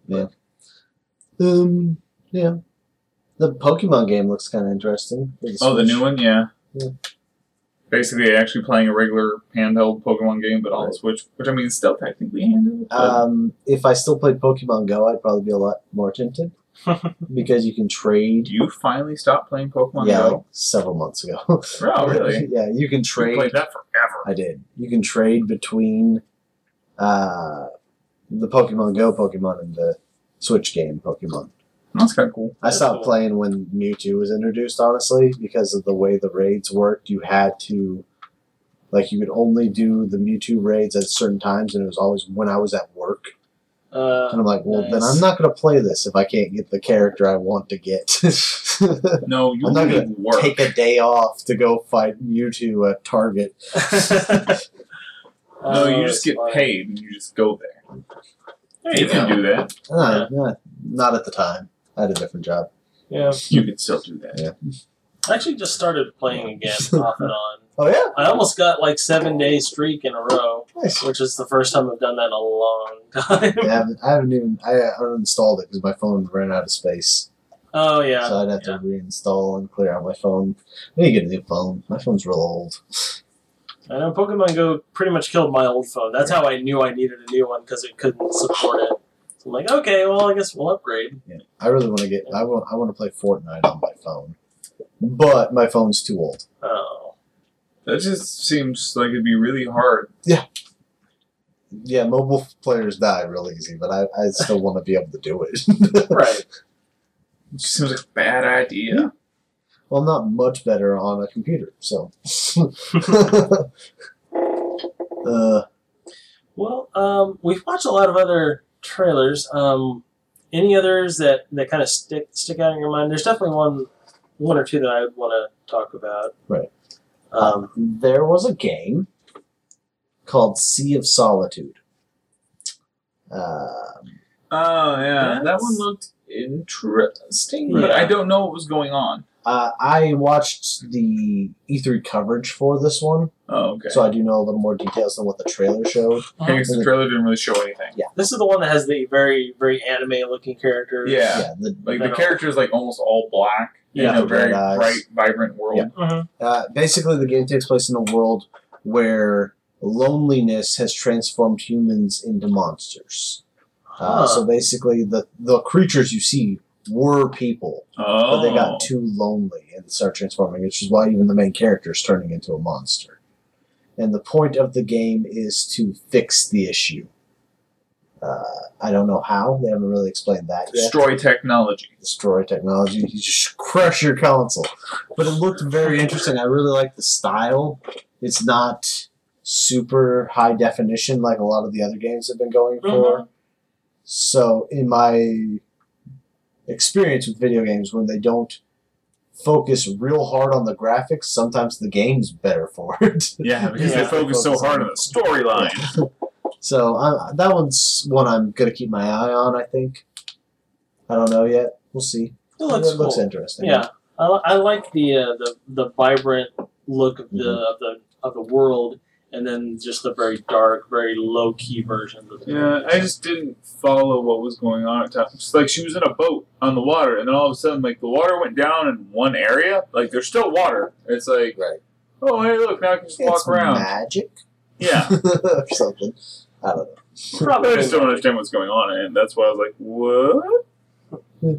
Yeah. The Pokemon game looks kind of interesting. for Oh, the Switch. new one, yeah. Yeah. Basically, actually playing a regular handheld Pokemon game, but on the Right. Switch, which I mean, is still technically handheld. But If I still played Pokemon Go, I'd probably be a lot more tempted. because you can trade. You finally stopped playing Pokemon Yeah, Go? like several months ago. Oh, really? Yeah, you can You trade. played that forever. I did. You can trade between the Pokemon Go Pokemon and the Switch game Pokemon. That's kind of cool. I That's stopped cool. playing when Mewtwo was introduced, honestly, because of the way the raids worked. You had to, like, you could only do the Mewtwo raids at certain times, and it was always when I was at work. And I'm like, well, then Nice. I'm not going to play this if I can't get the character I want to get. No, you I'm not need going to work. take a day off to go fight Mewtwo at Target. No, you just that's get funny. paid and you just go there. There You you can go. do that. Not at the time. I had a different job. Yeah. You can still do that. Yeah. I actually just started playing again, off and on. Oh, yeah? I almost got like 7-day streak in a row, Nice. which is the first time I've done that in a long time. I haven't even. I uninstalled it because my phone ran out of space. Oh yeah. So I'd have to reinstall and clear out my phone. I need to get a new phone. My phone's real old. I know Pokemon Go pretty much killed my old phone. That's how I knew I needed a new one because it couldn't support it. So I'm like, okay, well, I guess we'll upgrade. Yeah. I really want to get. I want to play Fortnite on my phone, but my phone's too old. Oh. That just seems like it'd be really hard. Yeah, mobile players die real easy, but I still want to be able to do it. Right. It just seems like a bad idea. Well, I'm not much better on a computer, so. Well, we've watched a lot of other trailers. Any others that kind of stick out in your mind? There's definitely one or two that I would want to talk about. Right. Um, There was a game called Sea of Solitude. Oh, yeah. Yes. That one looked interesting, but Yeah. I don't know what was going on. I watched the E3 coverage for this one, Oh, okay. so I do know a little more details than what the trailer showed. I guess the trailer didn't really show anything. This is the one that has the very, very anime-looking characters. Yeah. Yeah, Like, the Metal. character is, like, almost all black Yeah. in a very Red eyes. bright, vibrant world. Yeah. Mhm. Basically, the game takes place in a world where loneliness has transformed humans into monsters. Huh. So basically, the creatures you see were people, Oh. but they got too lonely and start transforming, which is why even the main character is turning into a monster. And the point of the game is to fix the issue. I don't know how. They haven't really explained that yet. Destroy technology. Destroy technology. You just crush your console. But it looked very interesting. I really like the style. It's not super high definition like a lot of the other games have been going for. So in my experience with video games, when they don't focus real hard on the graphics, sometimes the game's better for it. Yeah, because Yeah. they focus so hard on the storyline. So that one's one I'm going to keep my eye on, I think. I don't know yet. We'll see. It looks looks cool. interesting. Yeah, I like the vibrant look of the world, and then just the very dark, very low key version of the Yeah, I just didn't follow what was going on at times. It's like she was in a boat on the water, and then all of a sudden, like, the water went down in one area. Like, there's still water. It's like, Right. oh, hey, look, now I can just walk It's around. magic Yeah. or something. I don't know. Probably I just don't understand what's going on, and that's why I was like, what?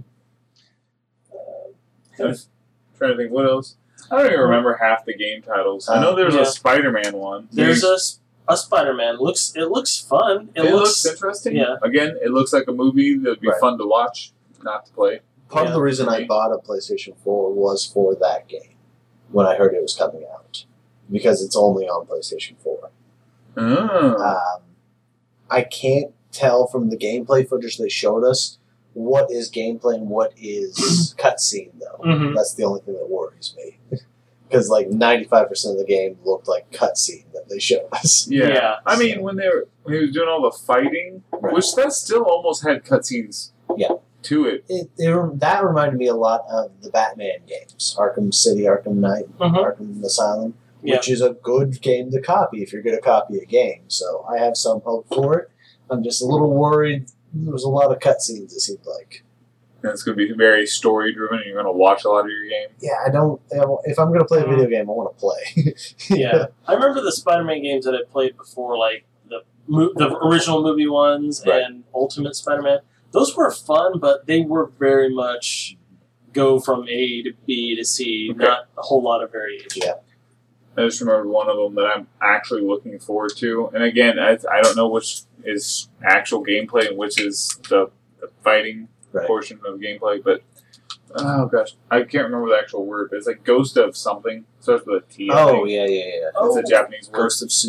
I was trying to think, what else? I don't even remember half the game titles. I know there's Yeah. a Spider-Man one. There's a Spider-Man. It looks fun. It looks interesting. yeah. Again, it looks like a movie that would be Right. fun to watch, not to play. Part of Yeah. the reason I bought a PlayStation 4 was for that game when I heard it was coming out. Because it's only on PlayStation 4. Oh. I can't tell from the gameplay footage they showed us what is gameplay and what is cutscene, though. Mhm. That's the only thing that worries me. Because, like, 95% of the game looked like cutscene that they showed us. Yeah. Yeah. I mean, when he was doing all the fighting, Right. which that still almost had cutscenes Yeah. to it. That reminded me a lot of the Batman games. Arkham City, Arkham Knight, Mhm. Arkham Asylum. Yeah. Which is a good game to copy if you're going to copy a game. So I have some hope for it. I'm just a little worried. There was a lot of cutscenes, it seemed like. And it's going to be very story driven, and you're going to watch a lot of your game. Yeah, I don't. If I'm going to play a video game, I want to play. Yeah, I remember the Spider-Man games that I played before, like the original movie ones Right. and Ultimate Spider-Man. those were fun, but they were very much go from A to B to C, Okay. not a whole lot of variation. Yeah. I just remembered one of them that I'm actually looking forward to. And again, I don't know which is actual gameplay and which is the fighting Right. portion of gameplay, but oh gosh, I can't remember the actual word, but it's like Ghost of something. Starts with a T. I Oh, think. yeah. It's a Japanese word. Ghost of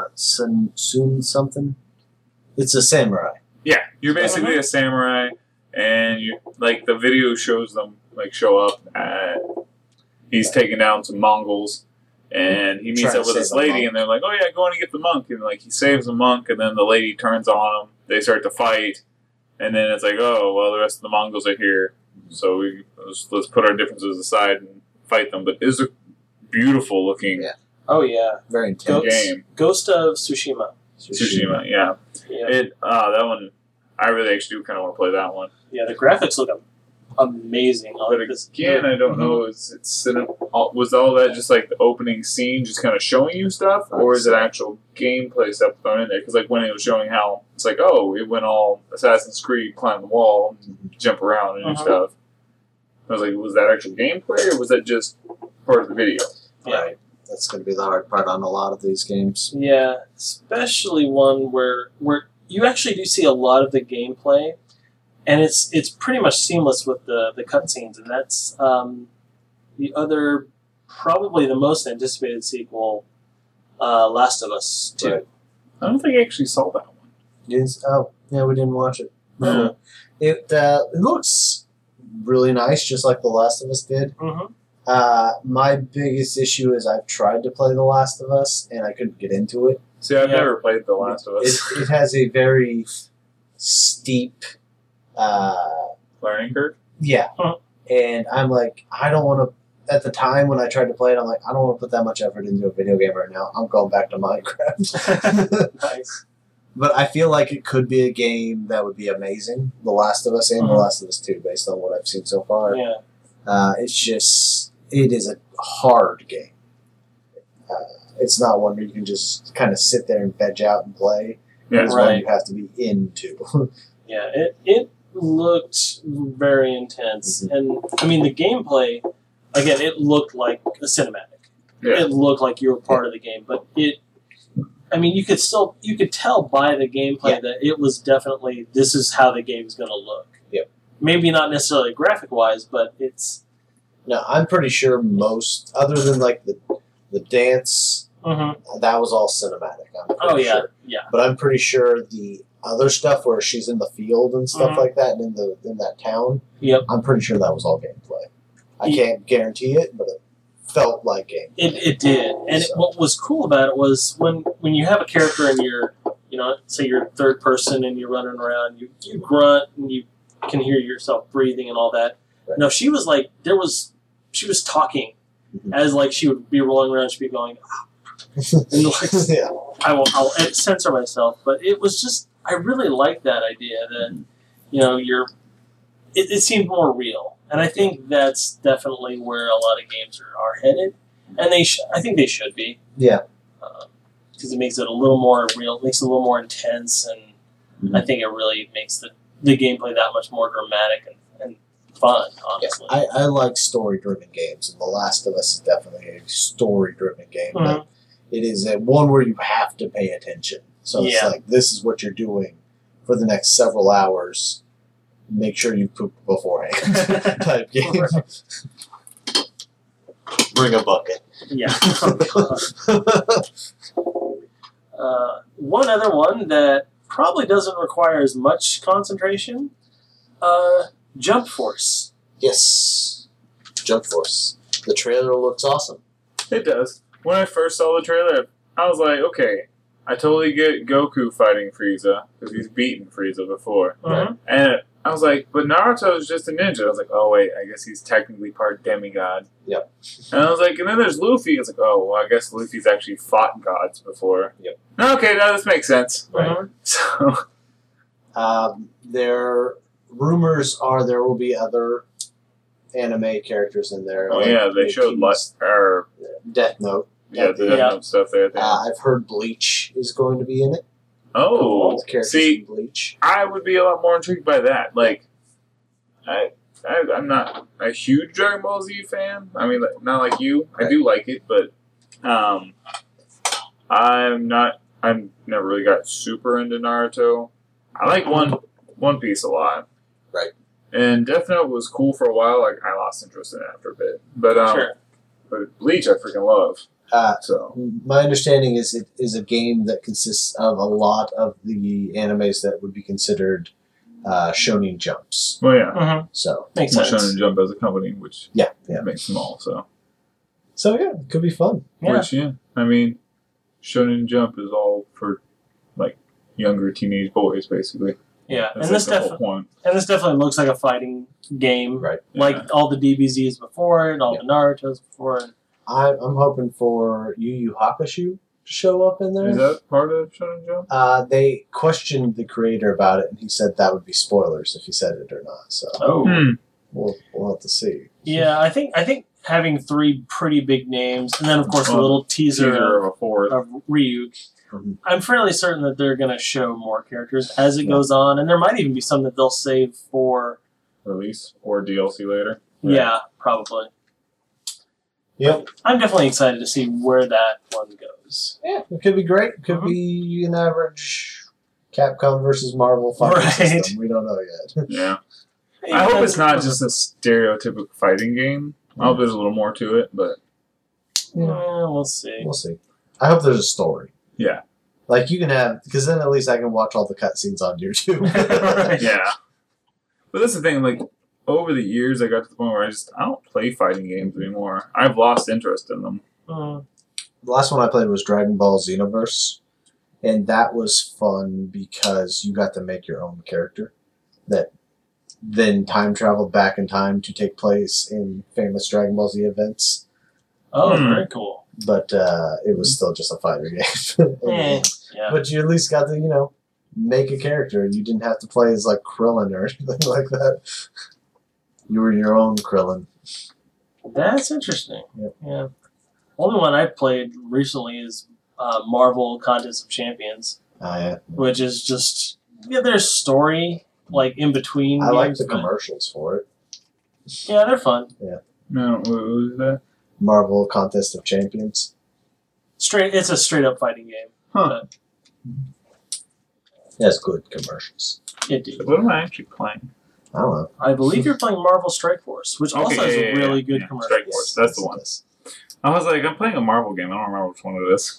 Sun something? It's a samurai. Yeah, you're basically a samurai, and you like the video shows them like show up. He's taking down some Mongols, and he meets Trying up to with this save a lady, monk. and they're like, "Oh yeah, go on and get the monk." And like he saves the monk, and then the lady turns on him. They start to fight, and then it's like, "Oh well, the rest of the Mongols are here, so let's put our differences aside and fight them." But it's a beautiful looking Yeah. Oh yeah, Very intense. game. Ghost of Tsushima. Tsushima, yeah. Yeah, That one, I really actually do kind of want to play that one. yeah. The graphics look amazing. I But like this. again, I don't know. Was all that just like the opening scene, just kind of showing you stuff, or is it actual gameplay stuff thrown in there? Because like when it was showing how it's like, oh, it went all Assassin's Creed, climb the wall, jump around, and do stuff. I was like, was that actual gameplay, or was that just part of the video? Yeah. Right. That's going to be the hard part on a lot of these games. Yeah, especially one where you actually do see a lot of the gameplay, and it's pretty much seamless with the cutscenes, and that's the other probably the most anticipated sequel, Last of Us 2. Right. I don't think I actually saw that one. Oh, yeah, we didn't watch it. Mhm. It looks really nice, just like The Last of Us did. Mm-hmm. My biggest issue is I've tried to play The Last of Us, and I couldn't get into it. See, I've Yeah. never played The Last of Us. It has a very steep, Learning curve. yeah. Huh. And I'm like, I don't want to. At the time when I tried to play it, I'm like, I don't want to put that much effort into a video game right now. I'm going back to Minecraft. Nice. But I feel like it could be a game that would be amazing. The Last of Us and The Mhm. Last of Us 2, based on what I've seen so far. Yeah. It is a hard game. It's not one where you can just kind of sit there and veg out and play. Yeah, It's Right. one you have to be into. Yeah, it looked very intense, and I mean the gameplay. Again, it looked like a cinematic. Yeah. It looked like you were part of the game, but I mean, you could tell by the gameplay Yeah. that it was definitely this is how the game's going to look. Yep. Maybe not necessarily graphic wise, but it's. No, I'm pretty sure most, other than like the dance, that was all cinematic. I'm Oh pretty yeah, sure. yeah. But I'm pretty sure the other stuff where she's in the field and stuff Mhm. like that, and in that town, Yep. I'm pretty sure that was all gameplay. I Yeah. can't guarantee it, but it felt like gameplay. It did, and So- what was cool about it was when you have a character and you're, say you're third person and you're running around, you grunt and you can hear yourself breathing and all that. Right. No, she was like she was talking Mhm. as like she would be rolling around, she'd be going, and like Yeah. I'll censor myself, but it was just I really liked that idea that it seemed more real, and I think that's definitely where a lot of games are headed, and I think they should be. Yeah. Because it makes it a little more real, makes it a little more intense, and Mhm. I think it really makes the gameplay that much more dramatic and fun, honestly. I like story-driven games, and The Last of Us is definitely a story-driven game. Mhm. But it is one where you have to pay attention. So it's Yeah. like, this is what you're doing for the next several hours. Make sure you poop beforehand type game. Bring a bucket. Yeah. One other one that probably doesn't require as much concentration, Jump Force. Yes. Jump Force. The trailer looks awesome. It does. When I first saw the trailer, I was like, okay, I totally get Goku fighting Frieza, because he's beaten Frieza before. Mhm. And I was like, but Naruto is just a ninja. I was like, oh wait, I guess he's technically part demigod. Yep. And I was like, and then there's Luffy. It's like, oh, well, I guess Luffy's actually fought gods before. Yep. Okay, now this makes sense. Mhm. So, There rumors are there will be other anime characters in there. oh like yeah, they showed Death Note. the Yeah. stuff there. I've heard Bleach is going to be in it. Oh, The characters see, from Bleach. I would be a lot more intrigued by that. Like, I'm not a huge Dragon Ball Z fan. I mean, not like you. I do like it, but I'm not. I've never really got super into Naruto. I like One Piece a lot. Right. And Death Note was cool for a while. Like, I lost interest in it after a bit. But Sure. but Bleach I freaking love. So My understanding is it is a game that consists of a lot of the animes that would be considered Shonen Jumps. well, yeah. Mm-hmm. So Makes Well, sense. Shonen Jump as a company, which yeah. makes them all. So It could be fun. Yeah. which I mean, Shonen Jump is all for like younger teenage boys, basically. Yeah, That's and this like the whole point. definitely looks like a fighting game, Right. like Yeah. all the DBZs before it, all Yeah. the Naruto's before it. I'm hoping for Yu Yu Hakusho to show up in there. Is that part of Shonen Jump? They questioned the creator about it, and he said that would be spoilers if he said it or not. So Oh, we'll have to see. yeah. I think having 3 pretty big names, and then of course the Well, little teaser Teaser of a fourth. of Ryuk. Mhm. I'm fairly certain that they're going to show more characters as it goes on, and there might even be some that they'll save for. Release or DLC later. Yeah, probably. Yep. I'm definitely excited to see where that one goes. Yeah, it could be great. It could Mhm. be an average Capcom versus Marvel fighting Right. system. We don't know yet. Yeah. I hope it's not just a stereotypical fighting game. I hope there's a little more to it, but We'll see. We'll see. I hope there's a story. yeah. Like you can have, because then at least I can watch all the cutscenes on YouTube. Right. Yeah. But that's the thing, like, over the years I got to the point where I don't play fighting games anymore. I've lost interest in them. Mm. The last one I played was Dragon Ball Xenoverse, and that was fun because you got to make your own character that then time traveled back in time to take place in famous Dragon Ball Z events. Oh, Hmm. very cool. But it was still just a fighter game. Yeah. But you at least got to, make a character, and you didn't have to play as like Krillin or anything like that. You were your own Krillin. That's interesting. Yep. Yeah. Only one I've played recently is Marvel Contest of Champions, Yeah. which is just there's story like in between. I like games, the but- commercials for it. Yeah, they're fun. No, what was that? Marvel Contest of Champions. It's a straight up fighting game. Huh. That's good commercials. Indeed. What am I actually playing? I don't know. I believe you're playing Marvel Strike Force, which also has a really good yeah. commercial. Strike Force, that's the one. Yes. I was like, I'm playing a Marvel game. I don't remember which one it is.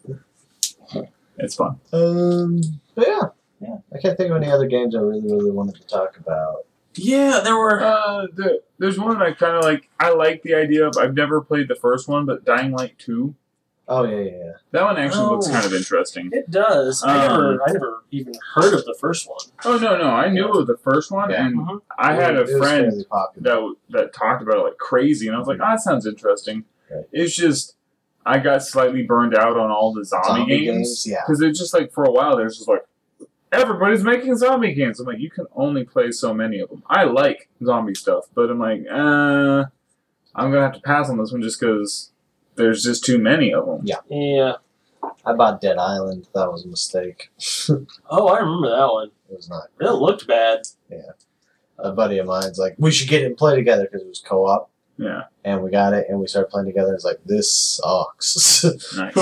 It's fun. But yeah. I can't think of any other games I really, really wanted to talk about. Yeah, there were. There's one I kind of like. I like the idea of. I've never played the first one, but Dying Light 2. Oh yeah. That one actually looks Oh. kind of interesting. It does. I never even heard of the first one. Oh no, I knew of the first one, Yeah. and Mhm. I had a It was friend fairly popular. that talked about it like crazy, and I was like, that sounds interesting. Right. It's just I got slightly burned out on all the zombie games. Yeah. Because it's just like for a while there's just like everybody's making zombie games. I'm like, you can only play so many of them. I like zombie stuff, but I'm like, I'm gonna have to pass on this one just because there's just too many of them. Yeah. I bought Dead Island. That was a mistake. Oh, I remember that one. It was not. It looked bad. A buddy of mine's like, we should get it and play together because it was co-op. Yeah, And we got it, and we started playing together. It's like, this sucks. nice,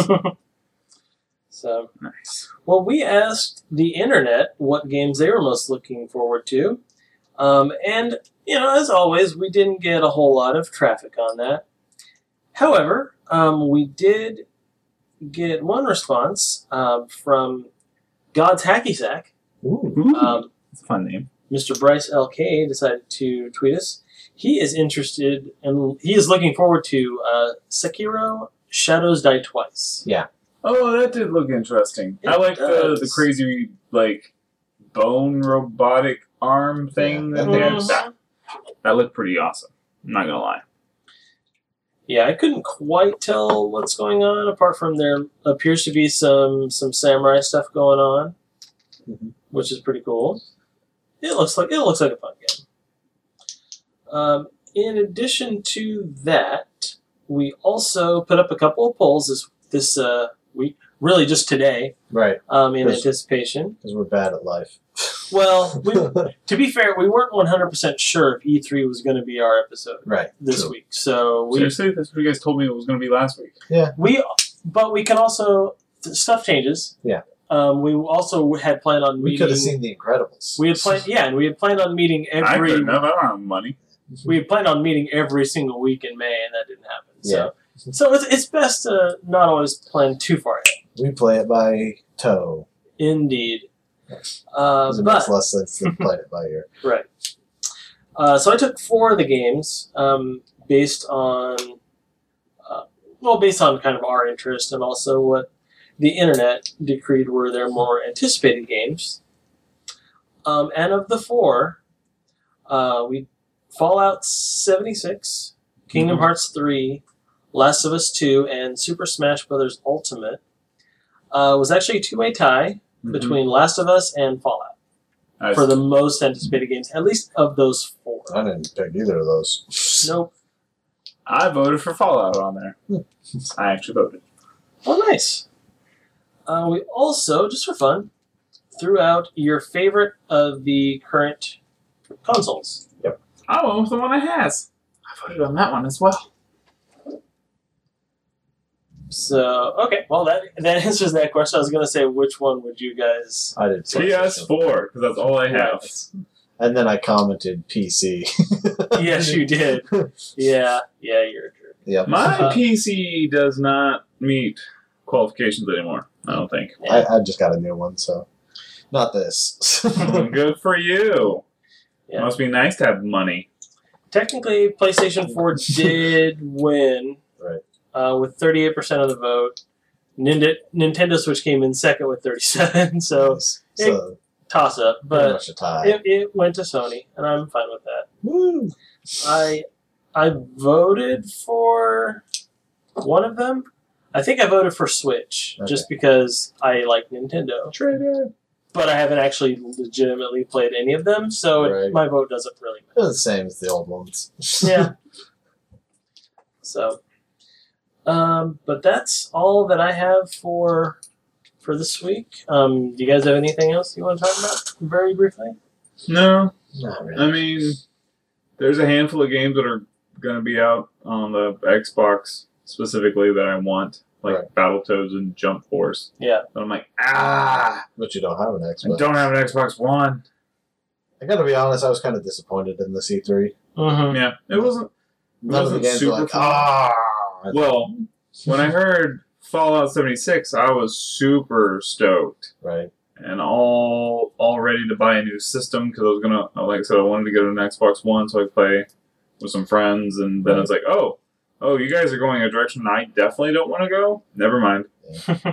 So, nice. well, we asked the internet what games they were most looking forward to. And, as always, we didn't get a whole lot of traffic on that. However, we did get one response from God's Hacky Sack. Ooh. Ooh, it's a fun name. Mr. Bryce LK decided to tweet us. He is interested and he is looking forward to Sekiro Shadows Die Twice. Oh, that did look interesting. It I like the does. crazy like bone robotic arm thing Yeah, that they had. Mhm. That looked pretty awesome. I'm not gonna lie. Yeah, I couldn't quite tell what's going on apart from there appears to be some samurai stuff going on, Mhm. which is pretty cool. It looks like a fun game. In addition to that, we also put up a couple of polls this week. really just today, Right. in anticipation. Because we're bad at life. Well, to be fair, we weren't 100% sure if E3 was going to be our episode this week. So seriously, that's what you guys told me it was going to be last week. Yeah. But we can also stuff changes. Yeah. We also had planned on meeting. We could have seen The Incredibles. We had planned, and we had planned on meeting I couldn't have. I don't have money. We had planned on meeting every single week in May, and that didn't happen. So it's best to not always plan too far ahead. We play it by toe. Indeed. It makes less sense than playing it by ear. Right. So I took 4 of the games based on kind of our interest and also what the internet decreed were their more anticipated games. And of the 4, we Fallout 76, Kingdom Hearts 3, Last of Us 2, and Super Smash Bros. Ultimate was actually a 2-way tie between Last of Us and Fallout for the most anticipated games, at least of those 4. I didn't pick either of those. Nope. I voted for Fallout on there. I actually voted. Oh, nice. We also, just for fun, threw out your favorite of the current consoles. Yep. I went with the one I has. I voted on that one as well. So, okay, well, that answers that question. I was going to say, which one would you guys... I did PS4, because that's all I have. And then I commented PC. Yes, you did. Yeah, you're a jerk. Yep. My PC does not meet qualifications anymore, I don't think. I just got a new one, so... Not this. Good for you. Yeah. Must be nice to have money. Technically, PlayStation 4 did win. Right. With 38% of the vote. Nintendo Switch came in second with 37, so toss up. But much a tie. It went to Sony, and I'm fine with that. Woo! I voted for one of them. I think I voted for Switch, just because I like Nintendo. Traitor. But I haven't actually legitimately played any of them, so my vote doesn't really matter. They're the same as the old ones. Yeah. So... but that's all that I have for this week. Do you guys have anything else you want to talk about very briefly? No. Not really. I mean, there's a handful of games that are going to be out on the Xbox specifically that I want, like Battletoads and Jump Force. Yeah. But I'm like, But you don't have an Xbox. I don't have an Xbox One. I gotta be honest, I was kind of disappointed in the C3. Mm-hmm. Yeah, it wasn't super like, fun. Well, when I heard Fallout 76, I was super stoked. Right. And all ready to buy a new system because I was going to, like I said, I wanted to get an Xbox One so I could play with some friends. And then it's like, oh, you guys are going a direction I definitely don't want to go? Never mind. Yeah.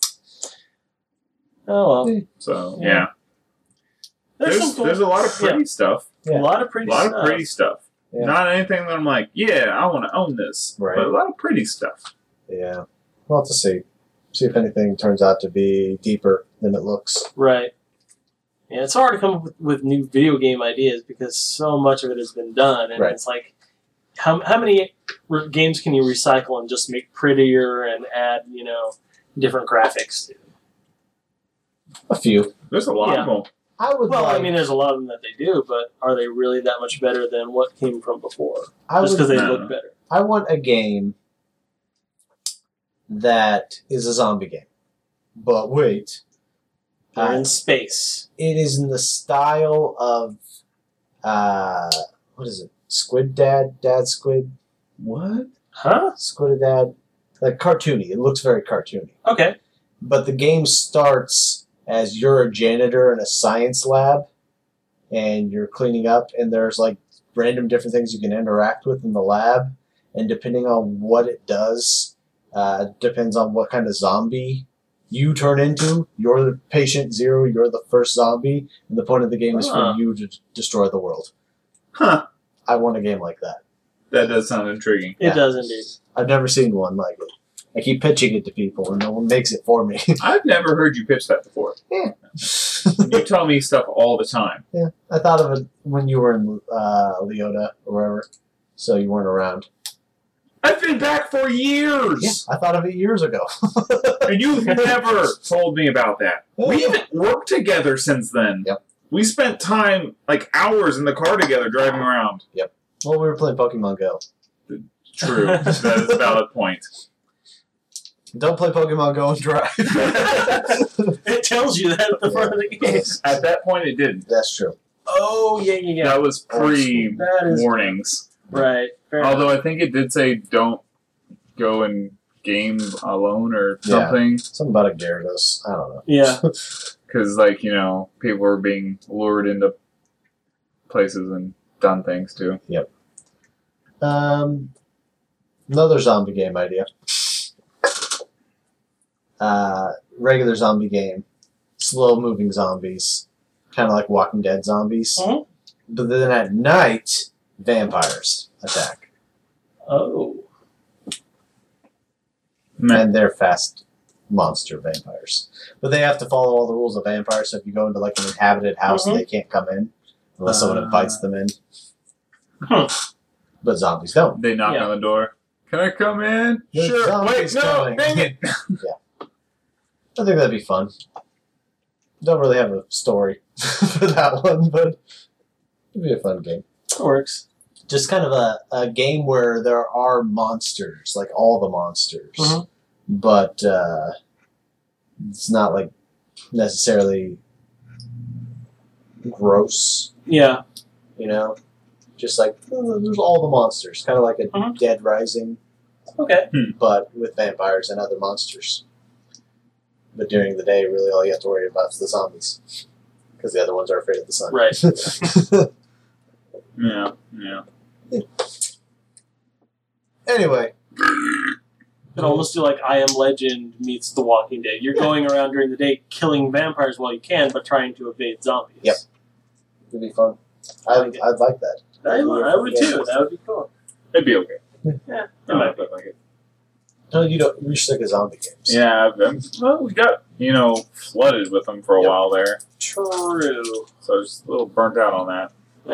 Oh, well. So, yeah. There's a lot of pretty stuff. Yeah. A lot of pretty stuff. Yeah. Not anything that I'm like, yeah, I want to own this. Right. But a lot of pretty stuff. Yeah. We'll have to see. See if anything turns out to be deeper than it looks. Right. Yeah, it's hard to come up with new video game ideas because so much of it has been done. And it's like, how many games can you recycle and just make prettier and add, different graphics to? A few. There's a lot of them. I mean, there's a lot of them that they do, but are they really that much better than what came from before? Just because they look better. I want a game that is a zombie game. But wait. They're in space. It is in the style of, what is it? Squid Dad? Dad Squid? What? Huh? Squid Dad? Like cartoony. It looks very cartoony. Okay. But the game starts as you're a janitor in a science lab and you're cleaning up and there's like random different things you can interact with in the lab. And depending on what it does, depends on what kind of zombie you turn into. You're the patient zero, you're the first zombie, and the point of the game is for you to destroy the world. Huh. I want a game like that. That does sound intriguing. It does indeed. I've never seen one like it. I keep pitching it to people, and no one makes it for me. I've never heard you pitch that before. Yeah. You tell me stuff all the time. Yeah. I thought of it when you were in Leota or wherever, so you weren't around. I've been back for years! Yeah, I thought of it years ago. And you've never told me about that. We haven't worked together since then. Yep. We spent time, like hours in the car together driving around. Well, we were playing Pokemon Go. True. That is a valid point. Don't play Pokemon Go and drive. It tells you that at the front of the game. At that point, it didn't. That's true. Oh, yeah. That was pre-warnings. Right. Fair Although enough. I think it did say don't go and game alone or something. Something about a Gyarados. I don't know. Yeah. Because, like, you know, people were being lured into places and done things too. Another zombie game idea. Regular zombie game. Slow-moving zombies. Kind of like Walking Dead zombies. Mhm. But then at night, vampires attack. Oh. And they're fast monster vampires. But they have to follow all the rules of vampires, so if you go into like an inhabited house, Mhm. they can't come in unless someone invites them in. Huh. But zombies don't. They knock Yeah. on the door. Can I come in? The Sure. Wait, zombie's no, coming. dang it. I think that'd be fun. Don't really have a story for that one, but it'd be a fun game. That works. Just kind of a game where there are monsters, like all the monsters. Mhm. But it's not like necessarily gross, Yeah. you know? Just like, there's all the monsters. Kind of like a Mhm. Dead Rising, Okay. but with vampires and other monsters. But during the day, really all you have to worry about is the zombies. Because the other ones are afraid of the sun. Right. Yeah. Anyway, It almost do like I Am Legend meets The Walking Dead. You're going around during the day killing vampires while you can, but trying to evade zombies. Yep. it'd be fun. I'd like that. I would too. That would be cool. It'd be okay. Yeah. I might like it. No, you don't. You're sick of zombie games. Yeah, well, we got, flooded with them for a Yep. while there. True. So I was a little burnt out on that.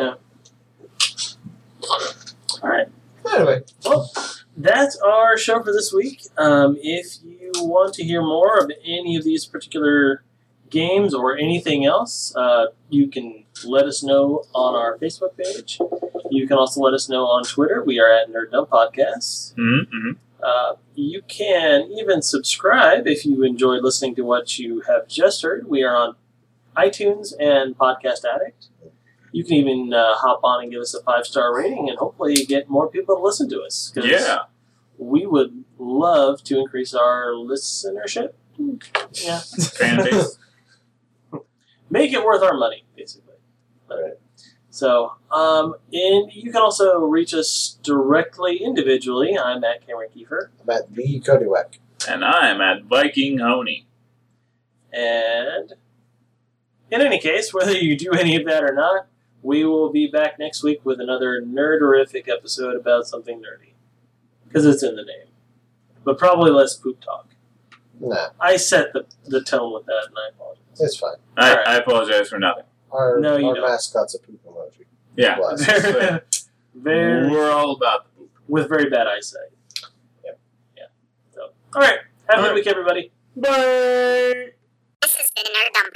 All right. Anyway, Well, that's our show for this week. If you want to hear more of any of these particular games or anything else, you can let us know on our Facebook page. You can also let us know on Twitter. We are at Nerd Dump Podcast. Mm-hmm. You can even subscribe if you enjoyed listening to what you have just heard. We are on iTunes and Podcast Addict. You can even hop on and give us a 5-star rating and hopefully get more people to listen to us. 'Cause Yeah. we would love to increase our listenership. Yeah. Fan base. Make it worth our money, basically. Right. So, and you can also reach us directly, individually. I'm at Cameron Kiefer. I'm at the Kodiak. And I'm at Viking Honey. And in any case, whether you do any of that or not, we will be back next week with another nerderific episode about something nerdy. Because it's in the name. But probably less poop talk. Nah, I set the tone with that, and I apologize. it's fine. Alright. I apologize for nothing. Our No, you don't. mascot's a poop emoji. Yeah. Bless. very, We're all about the poop. with very bad eyesight. Yep. Yeah. So, all right. Have a good All right. week, everybody. Bye! This has been a Nerd Dump